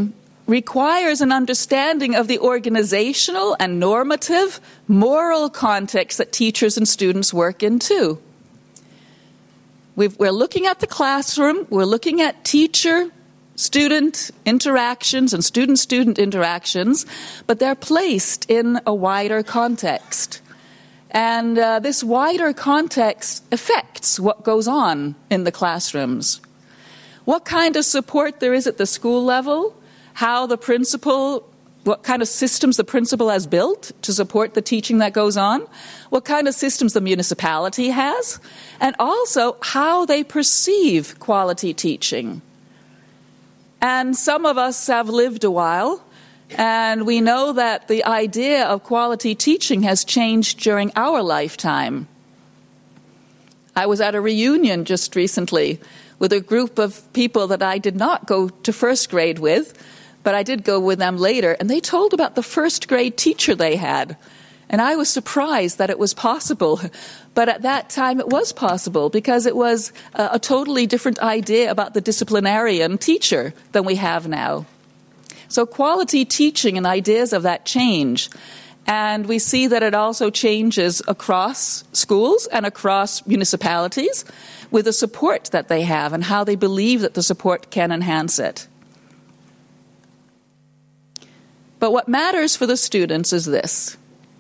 requires an understanding of the organizational and normative, moral context that teachers and students work in too. We've, we're looking at the classroom, we're looking at teacher-student interactions and student-student interactions, but they're placed in a wider context. And uh, this wider context affects what goes on in the classrooms. What kind of support there is at the school level, how the principal, what kind of systems the principal has built to support the teaching that goes on, what kind of systems the municipality has, and also how they perceive quality teaching. And some of us have lived a while, and we know that the idea of quality teaching has changed during our lifetime. I was at a reunion just recently with a group of people that I did not go to first grade with, but I did go with them later, and they told about the first grade teacher they had. And I was surprised that it was possible. But at that time it was possible because it was a, a totally different idea about the disciplinarian teacher than we have now. So quality teaching and ideas of that change. And we see that it also changes across schools and across municipalities with the support that they have and how they believe that the support can enhance it. But what matters for the students is this.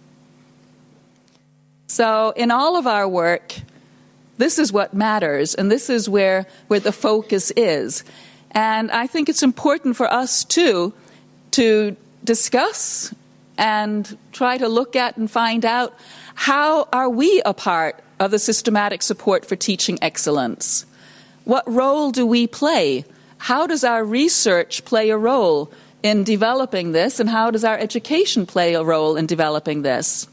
So in all of our work, this is what matters, and this is where, where the focus is. And I think it's important for us, too, to discuss and try to look at and find out how are we a part of the systematic support for teaching excellence? What role do we play? How does our research play a role in developing this, and how does our education play a role in developing this?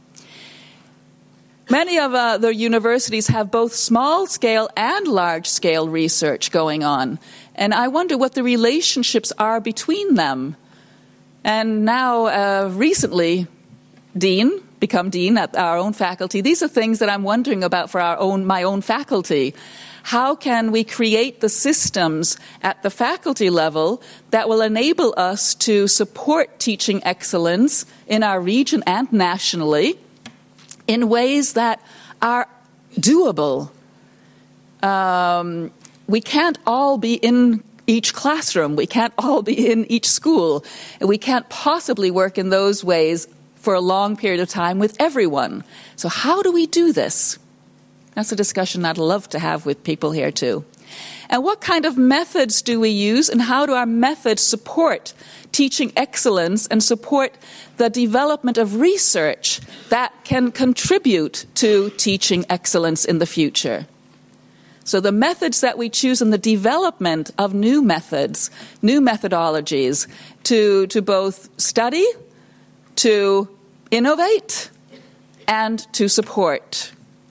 Many of uh, the universities have both small-scale and large-scale research going on, and I wonder what the relationships are between them. And now, uh, recently, Dean, become Dean at our own faculty, these are things that I'm wondering about for our own, my own faculty. How can we create the systems at the faculty level that will enable us to support teaching excellence in our region and nationally in ways that are doable? Um, we can't all be in each classroom. We can't all be in each school. And we can't possibly work in those ways for a long period of time with everyone. So how do we do this? That's a discussion I'd love to have with people here too. And what kind of methods do we use, and how do our methods support teaching excellence and support the development of research that can contribute to teaching excellence in the future? So the methods that we choose and the development of new methods, new methodologies to, to both study, to innovate, and to support.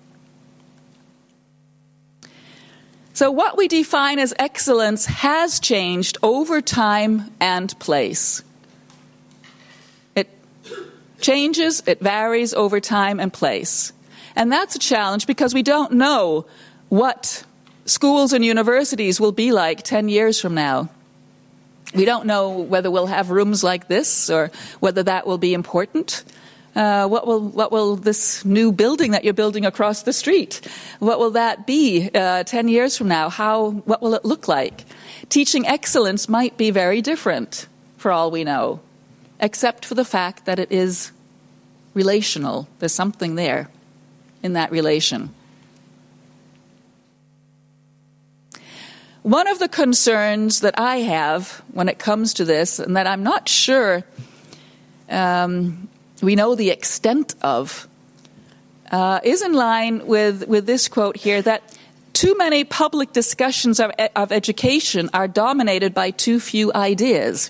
So what we define as excellence has changed over time and place. It changes, it varies over time and place. And that's a challenge because we don't know what schools and universities will be like ten years from now. We don't know whether we'll have rooms like this or whether that will be important. Uh, what will what will this new building that you're building across the street, what will that be uh, ten years from now? How what will it look like? Teaching excellence might be very different for all we know, except for the fact that it is relational. There's something there in that relation. One of the concerns that I have when it comes to this, and that I'm not sure um, we know the extent of, uh, is in line with, with this quote here, that too many public discussions of, of education are dominated by too few ideas.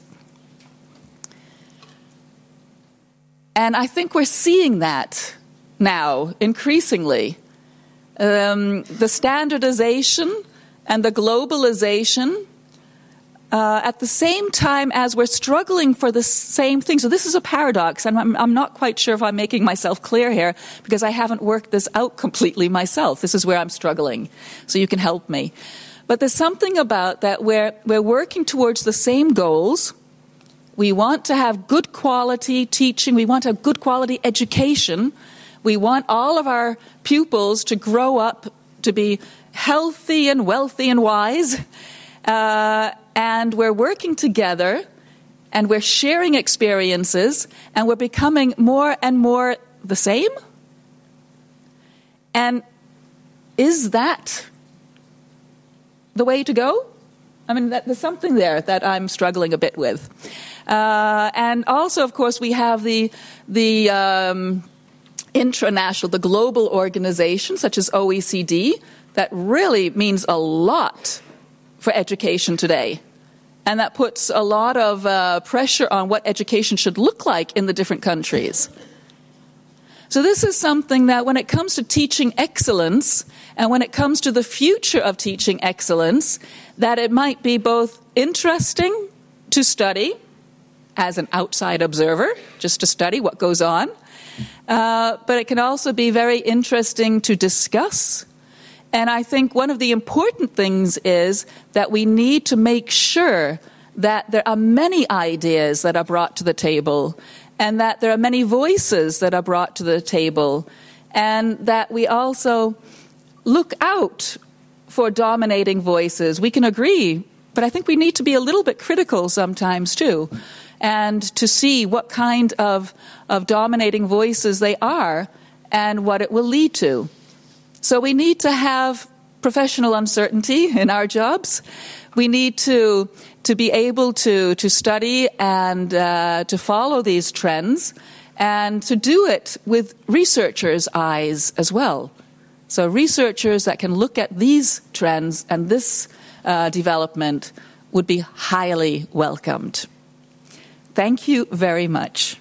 And I think we're seeing that now increasingly. Um, the standardization and the globalization Uh, at the same time as we're struggling for the same thing. So this is a paradox, and I'm, I'm not quite sure if I'm making myself clear here because I haven't worked this out completely myself. This is where I'm struggling, so you can help me. But there's something about that where we're working towards the same goals, We want to have good quality teaching. We want to have good quality education. We want all of our pupils to grow up to be healthy and wealthy and wise. Uh, and we're working together, and we're sharing experiences, and we're becoming more and more the same. And is that the way to go? I mean, that, there's something there that I'm struggling a bit with. Uh, and also, of course, we have the the um, international, the global organizations such as O E C D that really means a lot for education today. And that puts a lot of uh, pressure on what education should look like in the different countries. So this is something that when it comes to teaching excellence and when it comes to the future of teaching excellence, that it might be both interesting to study as an outside observer, just to study what goes on, uh, but it can also be very interesting to discuss. And I think one of the important things is that we need to make sure that there are many ideas that are brought to the table, and that there are many voices that are brought to the table, and that we also look out for dominating voices. We can agree, but I think we need to be a little bit critical sometimes too, and to see what kind of, of dominating voices they are and what it will lead to. So we need to have professional uncertainty in our jobs. We need to to be able to, to study and uh, to follow these trends, and to do it with researchers' eyes as well. So researchers that can look at these trends and this uh, development would be highly welcomed. Thank you very much.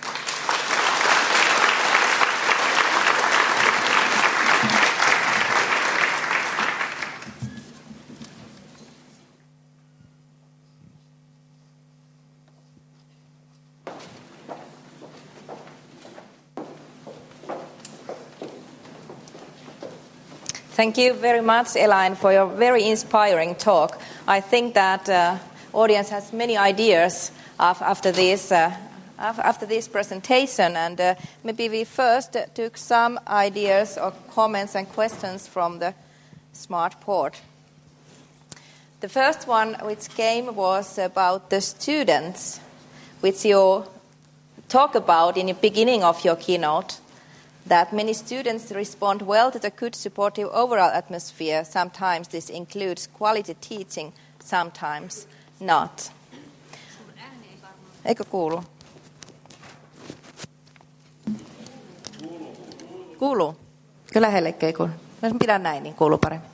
Thank you very much, Elaine, for your very inspiring talk. I think that uh, audience has many ideas af- after this uh, af- after this presentation, and uh, maybe we first took some ideas or comments and questions from the Smart Port. The first one which came was about the students, which you talk about in the beginning of your keynote. That many students respond well to the good supportive overall atmosphere. Sometimes this includes quality teaching, sometimes not. Eikö kuulu? Kuuluu. Kyllä lähellekö ei kuulu. Jos pidän näin, niin kuuluu paremmin.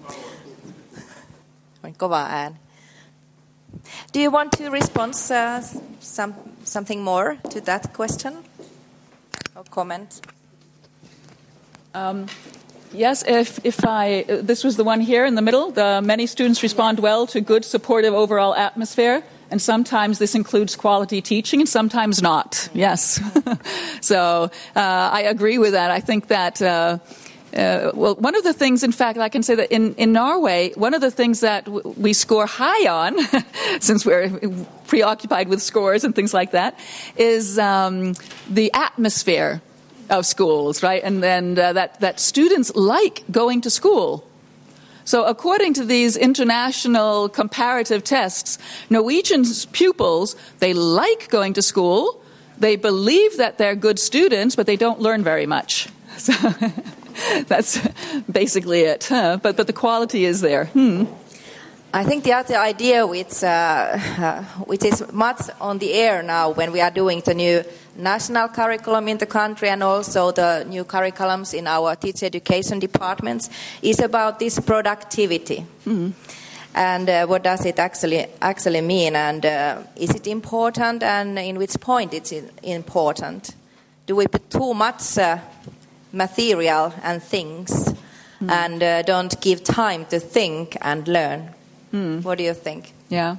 On kova ääni. Do you want to respond uh, some, something more to that question or comment? Um, yes, if, if I, uh, this was the one here in the middle. The many students respond well to good, supportive overall atmosphere, and sometimes this includes quality teaching, and sometimes not. Yes. So uh, I agree with that. I think that, uh, uh, well, one of the things, in fact, I can say that in, in Norway, one of the things that w- we score high on, since we're preoccupied with scores and things like that, is um, the atmosphere of schools, right? And then uh, that, that students like going to school. So according to these international comparative tests, Norwegian pupils, they like going to school, they believe that they're good students, but they don't learn very much. So that's basically it. Huh? But, but the quality is there. Hmm. I think the other idea which, uh, uh, which is much on the air now when we are doing the new national curriculum in the country and also the new curriculums in our teacher education departments is about this productivity. Mm-hmm. And uh, what does it actually actually mean, and uh, is it important, and in which point it's important? Do we put too much uh, material and things mm-hmm. and uh, don't give time to think and learn? Mm. What do you think? Yeah.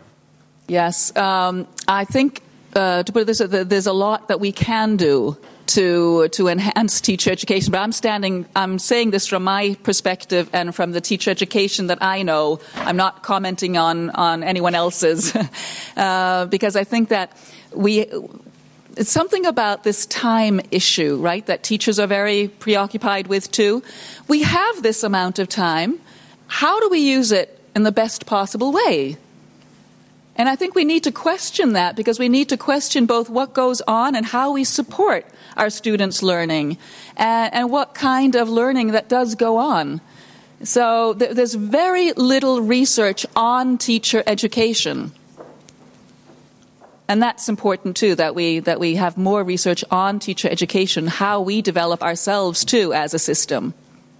Yes, um, I think, uh, to put it this way, there's a lot that we can do to to enhance teacher education. But I'm standing, I'm saying this from my perspective and from the teacher education that I know. I'm not commenting on, on anyone else's uh, because I think that we, it's something about this time issue, right, that teachers are very preoccupied with too. We have this amount of time. How do we use it in the best possible way? And I think we need to question that, because we need to question both what goes on and how we support our students' learning, and, and what kind of learning that does go on. So th- there's very little research on teacher education. And that's important too, that we that we have more research on teacher education, how we develop ourselves too as a system.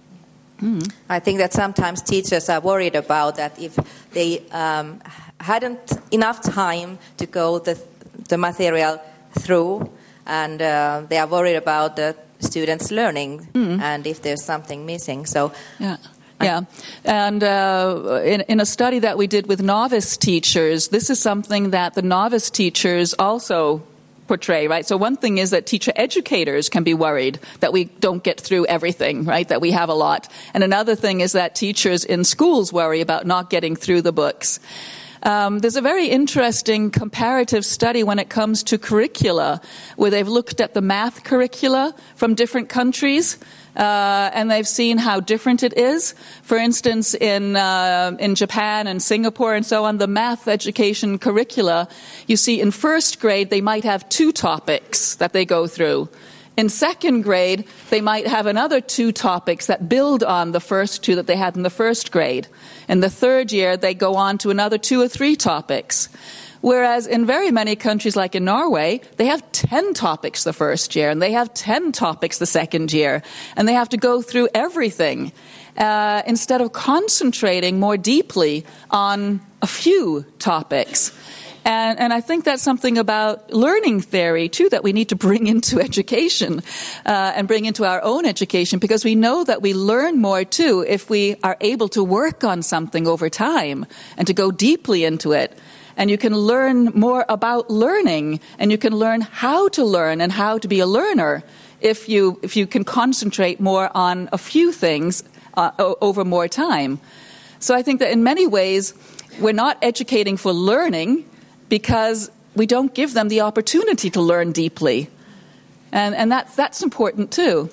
Mm. I think that sometimes teachers are worried about that if they um, hadn't enough time to go the, the material through, and uh, they are worried about the students' learning mm. and if there's something missing. So, yeah. Yeah, and uh, in, in a study that we did with novice teachers, this is something that the novice teachers also portray, right? So one thing is that teacher educators can be worried that we don't get through everything, right, that we have a lot. And another thing is that teachers in schools worry about not getting through the books. Um, there's a very interesting comparative study when it comes to curricula, where they've looked at the math curricula from different countries, uh, and they've seen how different it is. For instance, in uh, in Japan and Singapore and so on, the math education curricula, you see in first grade they might have two topics that they go through. In second grade, they might have another two topics that build on the first two that they had in the first grade. In the third year, they go on to another two or three topics. Whereas in very many countries, like in Norway, they have ten topics the first year, and they have ten topics the second year, and they have to go through everything, uh, instead of concentrating more deeply on a few topics. And, and I think that's something about learning theory, too, that we need to bring into education uh, and bring into our own education, because we know that we learn more, too, if we are able to work on something over time and to go deeply into it. And you can learn more about learning, and you can learn how to learn and how to be a learner if you if you can concentrate more on a few things uh, over more time. So I think that in many ways, we're not educating for learning, because we don't give them the opportunity to learn deeply. And, and that's, that's important too.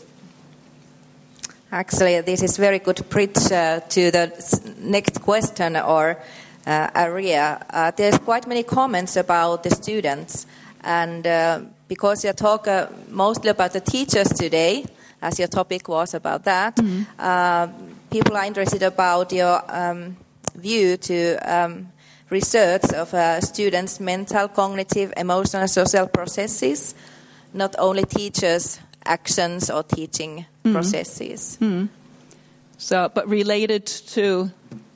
Actually, this is very good bridge uh, to the next question or uh, area. Uh, there's quite many comments about the students. And uh, because you talk uh, mostly about the teachers today, as your topic was about that, mm-hmm. uh, people are interested about your um, view to um, research of uh, students' mental, cognitive, emotional, and social processes, not only teachers' actions or teaching mm-hmm. processes. Mm-hmm. So, but related to...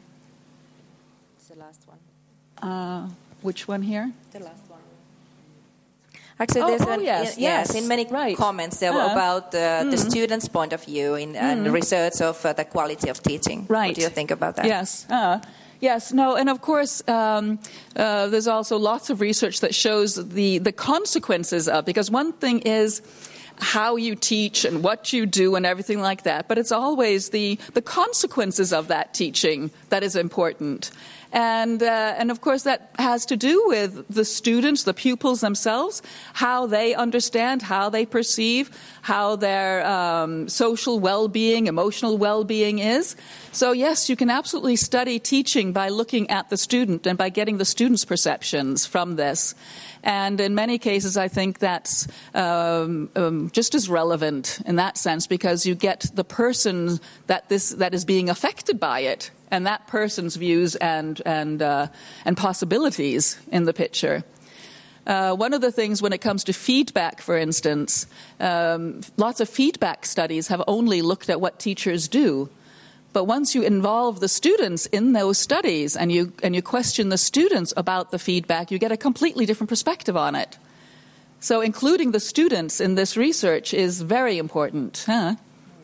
It's the last one. Uh, which one here? The last one. Actually, oh, there's oh, an, yes, in, yes, yes, in many right. comments there uh, about uh, mm-hmm. the students' point of view in, and mm-hmm. research of uh, the quality of teaching. Right. What do you think about that? Yes. Uh, Yes, no, and of course, um, uh, there's also lots of research that shows the, the consequences of, because one thing is how you teach and what you do and everything like that, but it's always the, the consequences of that teaching that is important. And, uh, and of course, that has to do with the students, the pupils themselves, how they understand, how they perceive, how their um, social well-being, emotional well-being is. So, yes, you can absolutely study teaching by looking at the student and by getting the student's perceptions from this. And in many cases, I think that's um, um, just as relevant in that sense, because you get the person that this that is being affected by it, and that person's views and and uh, and possibilities in the picture. Uh, one of the things when it comes to feedback, for instance, um, lots of feedback studies have only looked at what teachers do. But once you involve the students in those studies and you and you question the students about the feedback, you get a completely different perspective on it. So including the students in this research is very important. Huh?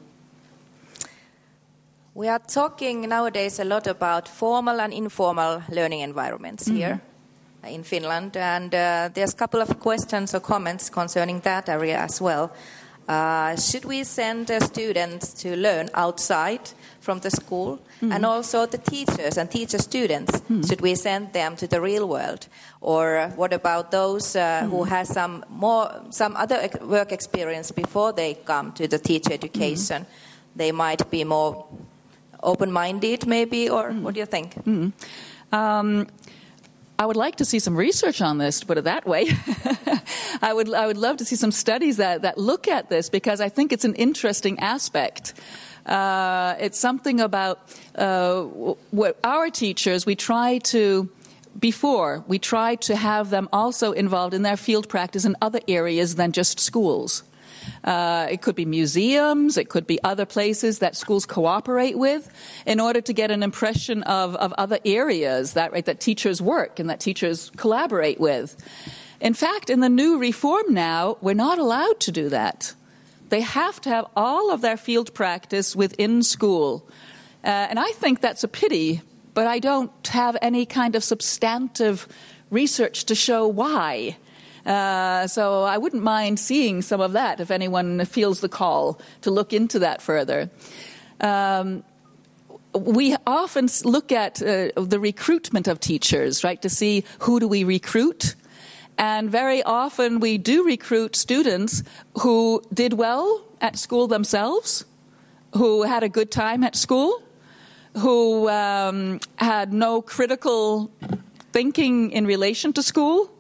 We are talking nowadays a lot about formal and informal learning environments mm-hmm. here in Finland. And uh, there's a couple of questions or comments concerning that area as well. Uh, should we send the students to learn outside from the school? Mm. And also the teachers and teacher students, mm. should we send them to the real world? Or uh, what about those uh, mm. who have some more, some other work experience before they come to the teacher education? Mm. They might be more open-minded maybe, or mm. what do you think? Mm. Um, I would like to see some research on this, to put it that way. I would I would love to see some studies that, that look at this, because I think it's an interesting aspect. Uh, it's something about uh, what our teachers, we try to, before, we try to have them also involved in their field practice in other areas than just schools. Uh, it could be museums, it could be other places that schools cooperate with in order to get an impression of, of other areas that, right, that teachers work and that teachers collaborate with. In fact, in the new reform now, we're not allowed to do that. They have to have all of their field practice within school. Uh, and I think that's a pity, but I don't have any kind of substantive research to show why. Uh, so I wouldn't mind seeing some of that if anyone feels the call to look into that further. Um, we often look at uh, the recruitment of teachers, right, to see who do we recruit. And very often we do recruit students who did well at school themselves, who had a good time at school, who um, had no critical thinking in relation to school.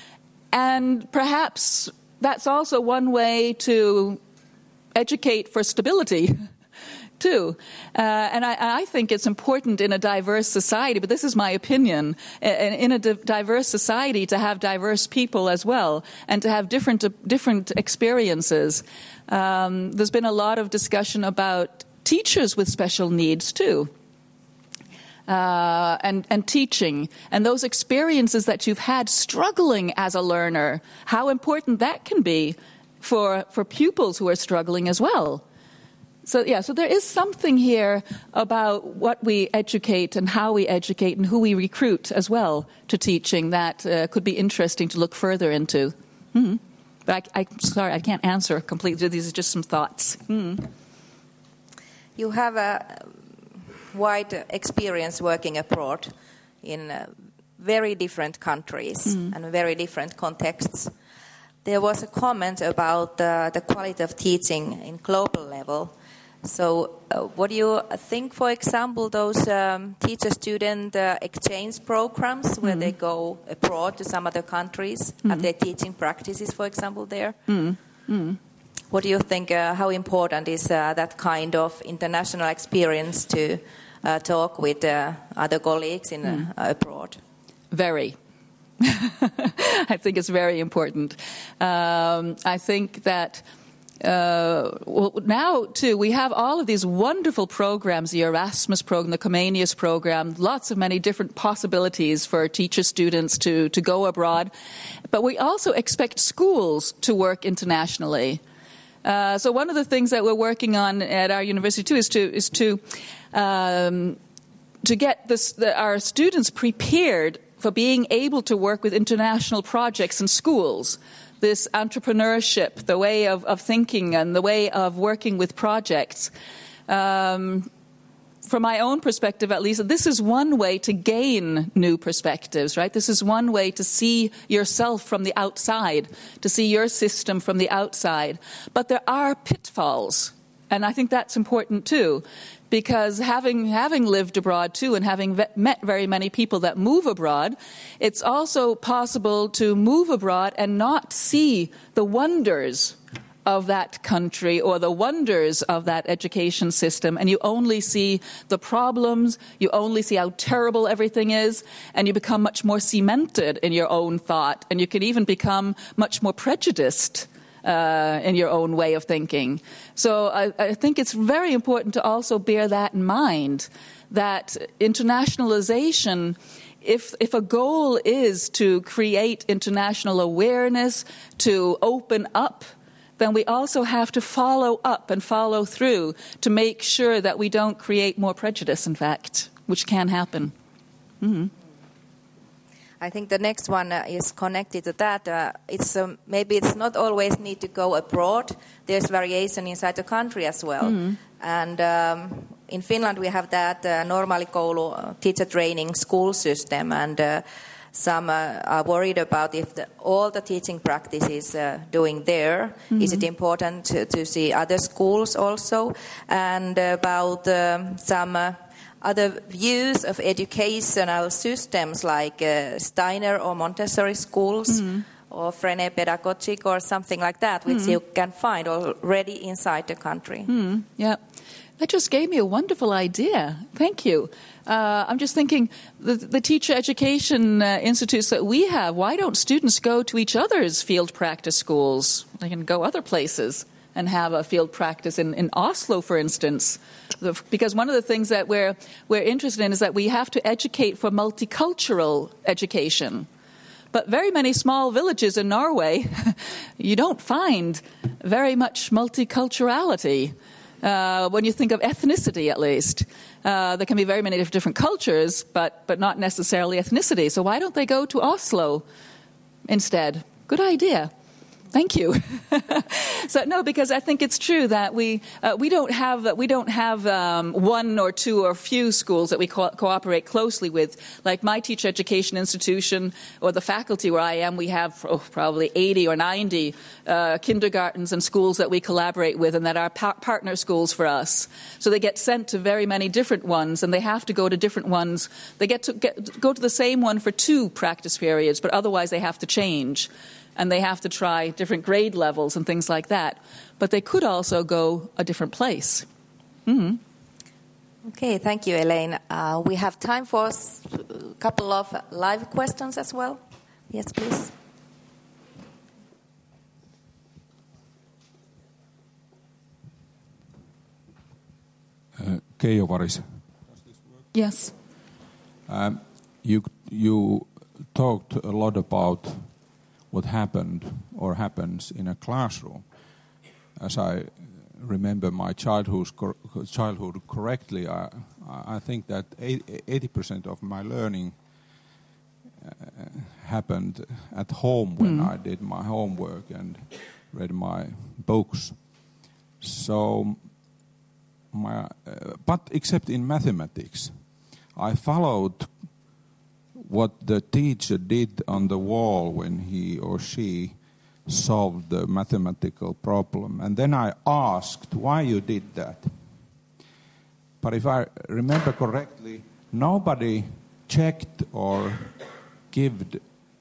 And perhaps that's also one way to educate for stability, too. Uh, and I, I think it's important in a diverse society, but this is my opinion, in a diverse society to have diverse people as well, and to have different different experiences. Um, there's been a lot of discussion about teachers with special needs, too. Uh, and, and teaching, and those experiences that you've had struggling as a learner, how important that can be for for pupils who are struggling as well. So, yeah, so there is something here about what we educate and how we educate and who we recruit as well to teaching that uh, could be interesting to look further into. Mm-hmm. But I, I'm sorry, I can't answer completely. These are just some thoughts. Mm-hmm. You have a wide experience working abroad in uh, very different countries mm. and very different contexts. There was a comment about uh, the quality of teaching in global level. So uh, what do you think, for example, those um, teacher-student uh, exchange programs where mm. they go abroad to some other countries, mm. have their teaching practices, for example, there? Mm. Mm. What do you think, uh, how important is uh, that kind of international experience to uh, talk with uh, other colleagues in mm. uh, abroad? Very. I think it's very important. Um, I think that uh, well, now, too, we have all of these wonderful programs, the Erasmus program, the Comenius program, lots of many different possibilities for teacher students to, to go abroad. But we also expect schools to work internationally. Uh, so one of the things that we're working on at our university too is to is to um, to get this, the, our students prepared for being able to work with international projects in schools. This entrepreneurship, the way of, of thinking, and the way of working with projects. Um, from my own perspective, at least, this is one way to gain new perspectives, right? This is one way to see yourself from the outside, to see your system from the outside. But there are pitfalls, and I think that's important too, because having having lived abroad too, and having ve- met very many people that move abroad, it's also possible to move abroad and not see the wonders of that country or the wonders of that education system, and you only see the problems, you only see how terrible everything is, and you become much more cemented in your own thought, and you can even become much more prejudiced uh, in your own way of thinking. So I, I think it's very important to also bear that in mind, that internationalization, If if a goal is to create international awareness, to open up, then we also have to follow up and follow through to make sure that we don't create more prejudice, in fact, which can happen. Mm-hmm. I think the next one uh, is connected to that. Uh, it's um, maybe it's not always need to go abroad. There's variation inside the country as well. Mm-hmm. And um, in Finland we have that uh, normaalikoulu uh, teacher training school system, and uh, some uh, are worried about if the, all the teaching practice is uh, doing there. Mm-hmm. Is it important to, to see other schools also? And about um, some uh, other views of educational systems like uh, Steiner or Montessori schools, mm-hmm. or Frene Pedagogic or something like that, which mm-hmm. you can find already inside the country. Mm-hmm. Yeah. That just gave me a wonderful idea. Thank you. Uh, I'm just thinking, the, the teacher education uh, institutes that we have, why don't students go to each other's field practice schools? They can go other places and have a field practice in, in Oslo, for instance. The, because one of the things that we're, we're interested in is that we have to educate for multicultural education. But very many small villages in Norway, you don't find very much multiculturality. Uh, when you think of ethnicity, at least, uh, there can be very many different cultures, but, but not necessarily ethnicity. So why don't they go to Oslo instead? Good idea. Thank you. So no, because I think it's true that we uh, we don't have we don't have um, one or two or few schools that we co- cooperate closely with. Like my teacher education institution or the faculty where I am, we have oh, probably eighty or ninety uh, kindergartens and schools that we collaborate with, and that are pa- partner schools for us. So they get sent to very many different ones, and they have to go to different ones. They get to get, go to the same one for two practice periods, but otherwise they have to change. And they have to try different grade levels and things like that. But they could also go a different place. Mm-hmm. Okay, thank you, Elaine. Uh, we have time for a couple of live questions as well. Yes, please. Uh, Keijo Varis. Yes. Um, you you talked a lot about what happened or happens in a classroom. As I remember my childhood, childhood correctly, I, I think that eighty percent of my learning uh, happened at home when mm. I did my homework and read my books. So, my, uh, but except in mathematics, I followed what the teacher did on the wall when he or she solved the mathematical problem. And then I asked why you did that. But if I remember correctly, nobody checked or gave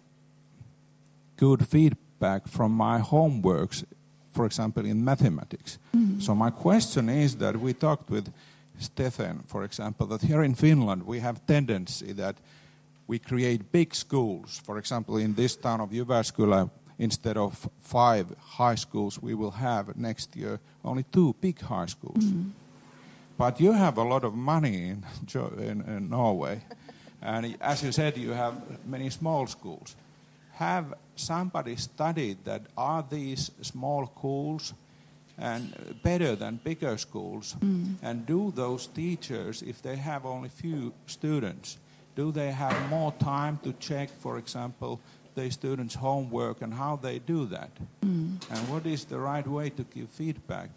good feedback from my homeworks, for example, in mathematics. Mm-hmm. So my question is that we talked with Stefan, for example, that here in Finland we have tendency that we create big schools. For example, in this town of Jyväskylä, instead of five high schools, we will have next year only two big high schools. Mm-hmm. But you have a lot of money in, in, in Norway. And as you said, you have many small schools. Have somebody studied that are these small schools and better than bigger schools? Mm. And do those teachers, if they have only few students, do they have more time to check, for example, the students' homework and how they do that? Mm. And what is the right way to give feedback?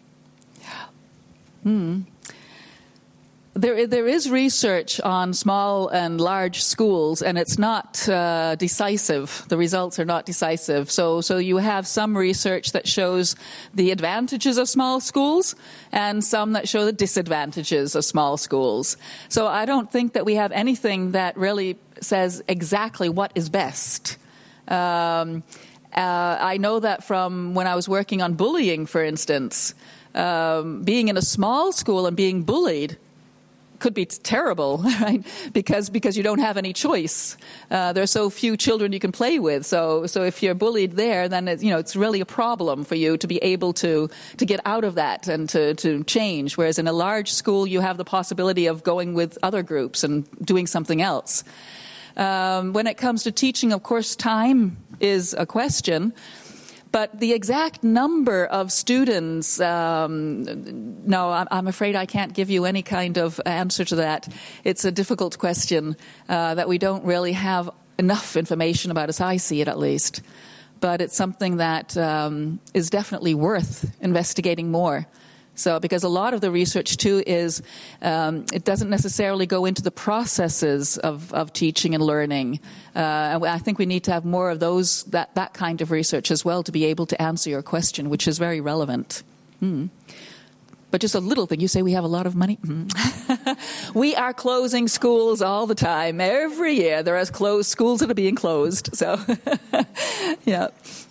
Mm. There, there is research on small and large schools, and it's not uh, decisive. The results are not decisive. So, so you have some research that shows the advantages of small schools, and some that show the disadvantages of small schools. So, I don't think that we have anything that really says exactly what is best. Um, uh, I know that from when I was working on bullying, for instance, um, being in a small school and being bullied could be terrible, right? Because because you don't have any choice. Uh, there are so few children you can play with. So so if you're bullied there, then it's, you know it's really a problem for you to be able to to get out of that and to to change. Whereas in a large school, you have the possibility of going with other groups and doing something else. Um, when it comes to teaching, of course, time is a question. But the exact number of students, um, no, I'm, I'm afraid I can't give you any kind of answer to that. It's a difficult question uh, that we don't really have enough information about, as I see it at least. But it's something that um, is definitely worth investigating more. So, because a lot of the research, too, is um, it doesn't necessarily go into the processes of, of teaching and learning. Uh, and I think we need to have more of those that, that kind of research as well to be able to answer your question, which is very relevant. Hmm. But just a little thing, you say we have a lot of money? Mm. We are closing schools all the time. Every year there are closed schools that are being closed. So, yeah.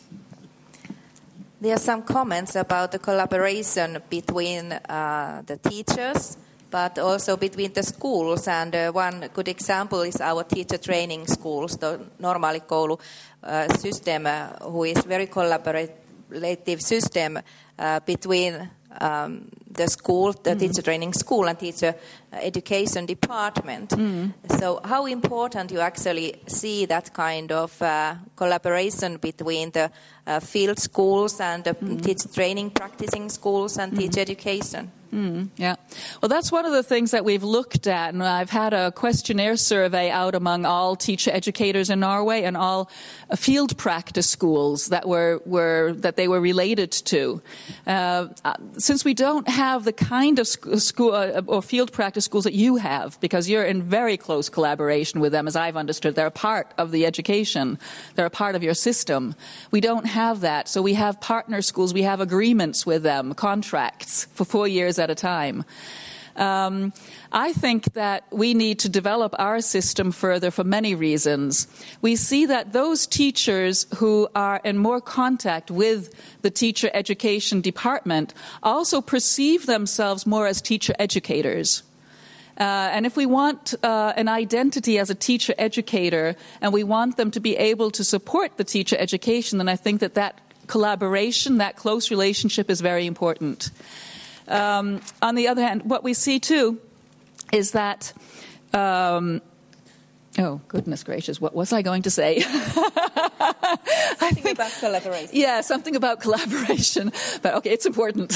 There are some comments about the collaboration between uh, the teachers, but also between the schools. And uh, one good example is our teacher training schools, the Normaalikoulu uh, system, uh, who is very collaborative system uh, between um, the school, the mm. teacher training school, and teacher education department. Mm. So how important you actually see that kind of uh, collaboration between the uh, field schools and the mm. teacher training practicing schools and mm. teacher education? Mm, yeah. Well, that's one of the things that we've looked at, and I've had a questionnaire survey out among all teacher educators in Norway and all uh, field practice schools that were, were that they were related to. Uh, since we don't have the kind of sc- school uh, or field practice schools that you have, because you're in very close collaboration with them, as I've understood, they're a part of the education, they're a part of your system. We don't have that, so we have partner schools, we have agreements with them, contracts for four years at a time. Um, I think that we need to develop our system further for many reasons. We see that those teachers who are in more contact with the teacher education department also perceive themselves more as teacher educators. Uh, and if we want uh, an identity as a teacher educator, and we want them to be able to support the teacher education, then I think that that collaboration, that close relationship is very important. Um, on the other hand, what we see, too, is that... Um, oh, goodness gracious, what was I going to say? Something think, about collaboration. Yeah, something about collaboration. But, okay, it's important.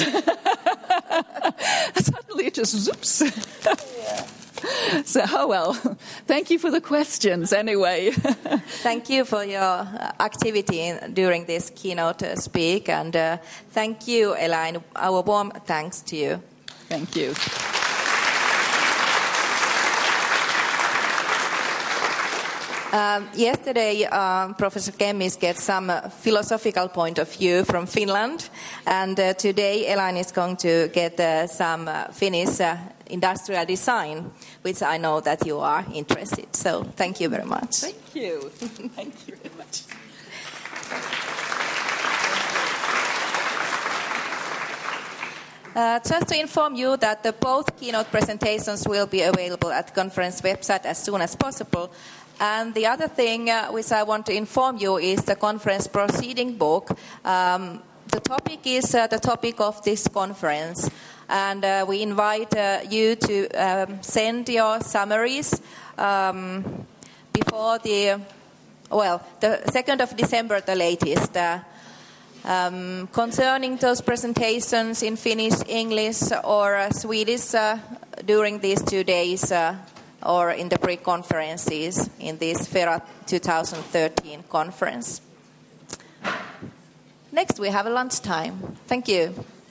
Suddenly it just zoops. Yeah. So, oh well, thank you for the questions anyway. Thank you for your activity in, during this keynote uh, speak, and uh, thank you, Elaine. Our warm thanks to you. Thank you. Um, yesterday, uh, Professor Kemmis gets some uh, philosophical point of view from Finland, and uh, today Elaine is going to get uh, some uh, Finnish uh, industrial design, which I know that you are interested. So thank you very much. Thank you. Thank you very much. Uh, just to inform you that the both keynote presentations will be available at the conference website as soon as possible. And the other thing uh, which I want to inform you is the conference proceeding book. Um, the topic is uh, the topic of this conference. And uh, we invite uh, you to um, send your summaries um, before the, well, the second of December, the latest. Uh, um, concerning those presentations in Finnish, English, or uh, Swedish uh, during these two days, uh, or in the pre-conferences in this FERA twenty thirteen conference. Next, we have a lunchtime. Thank you.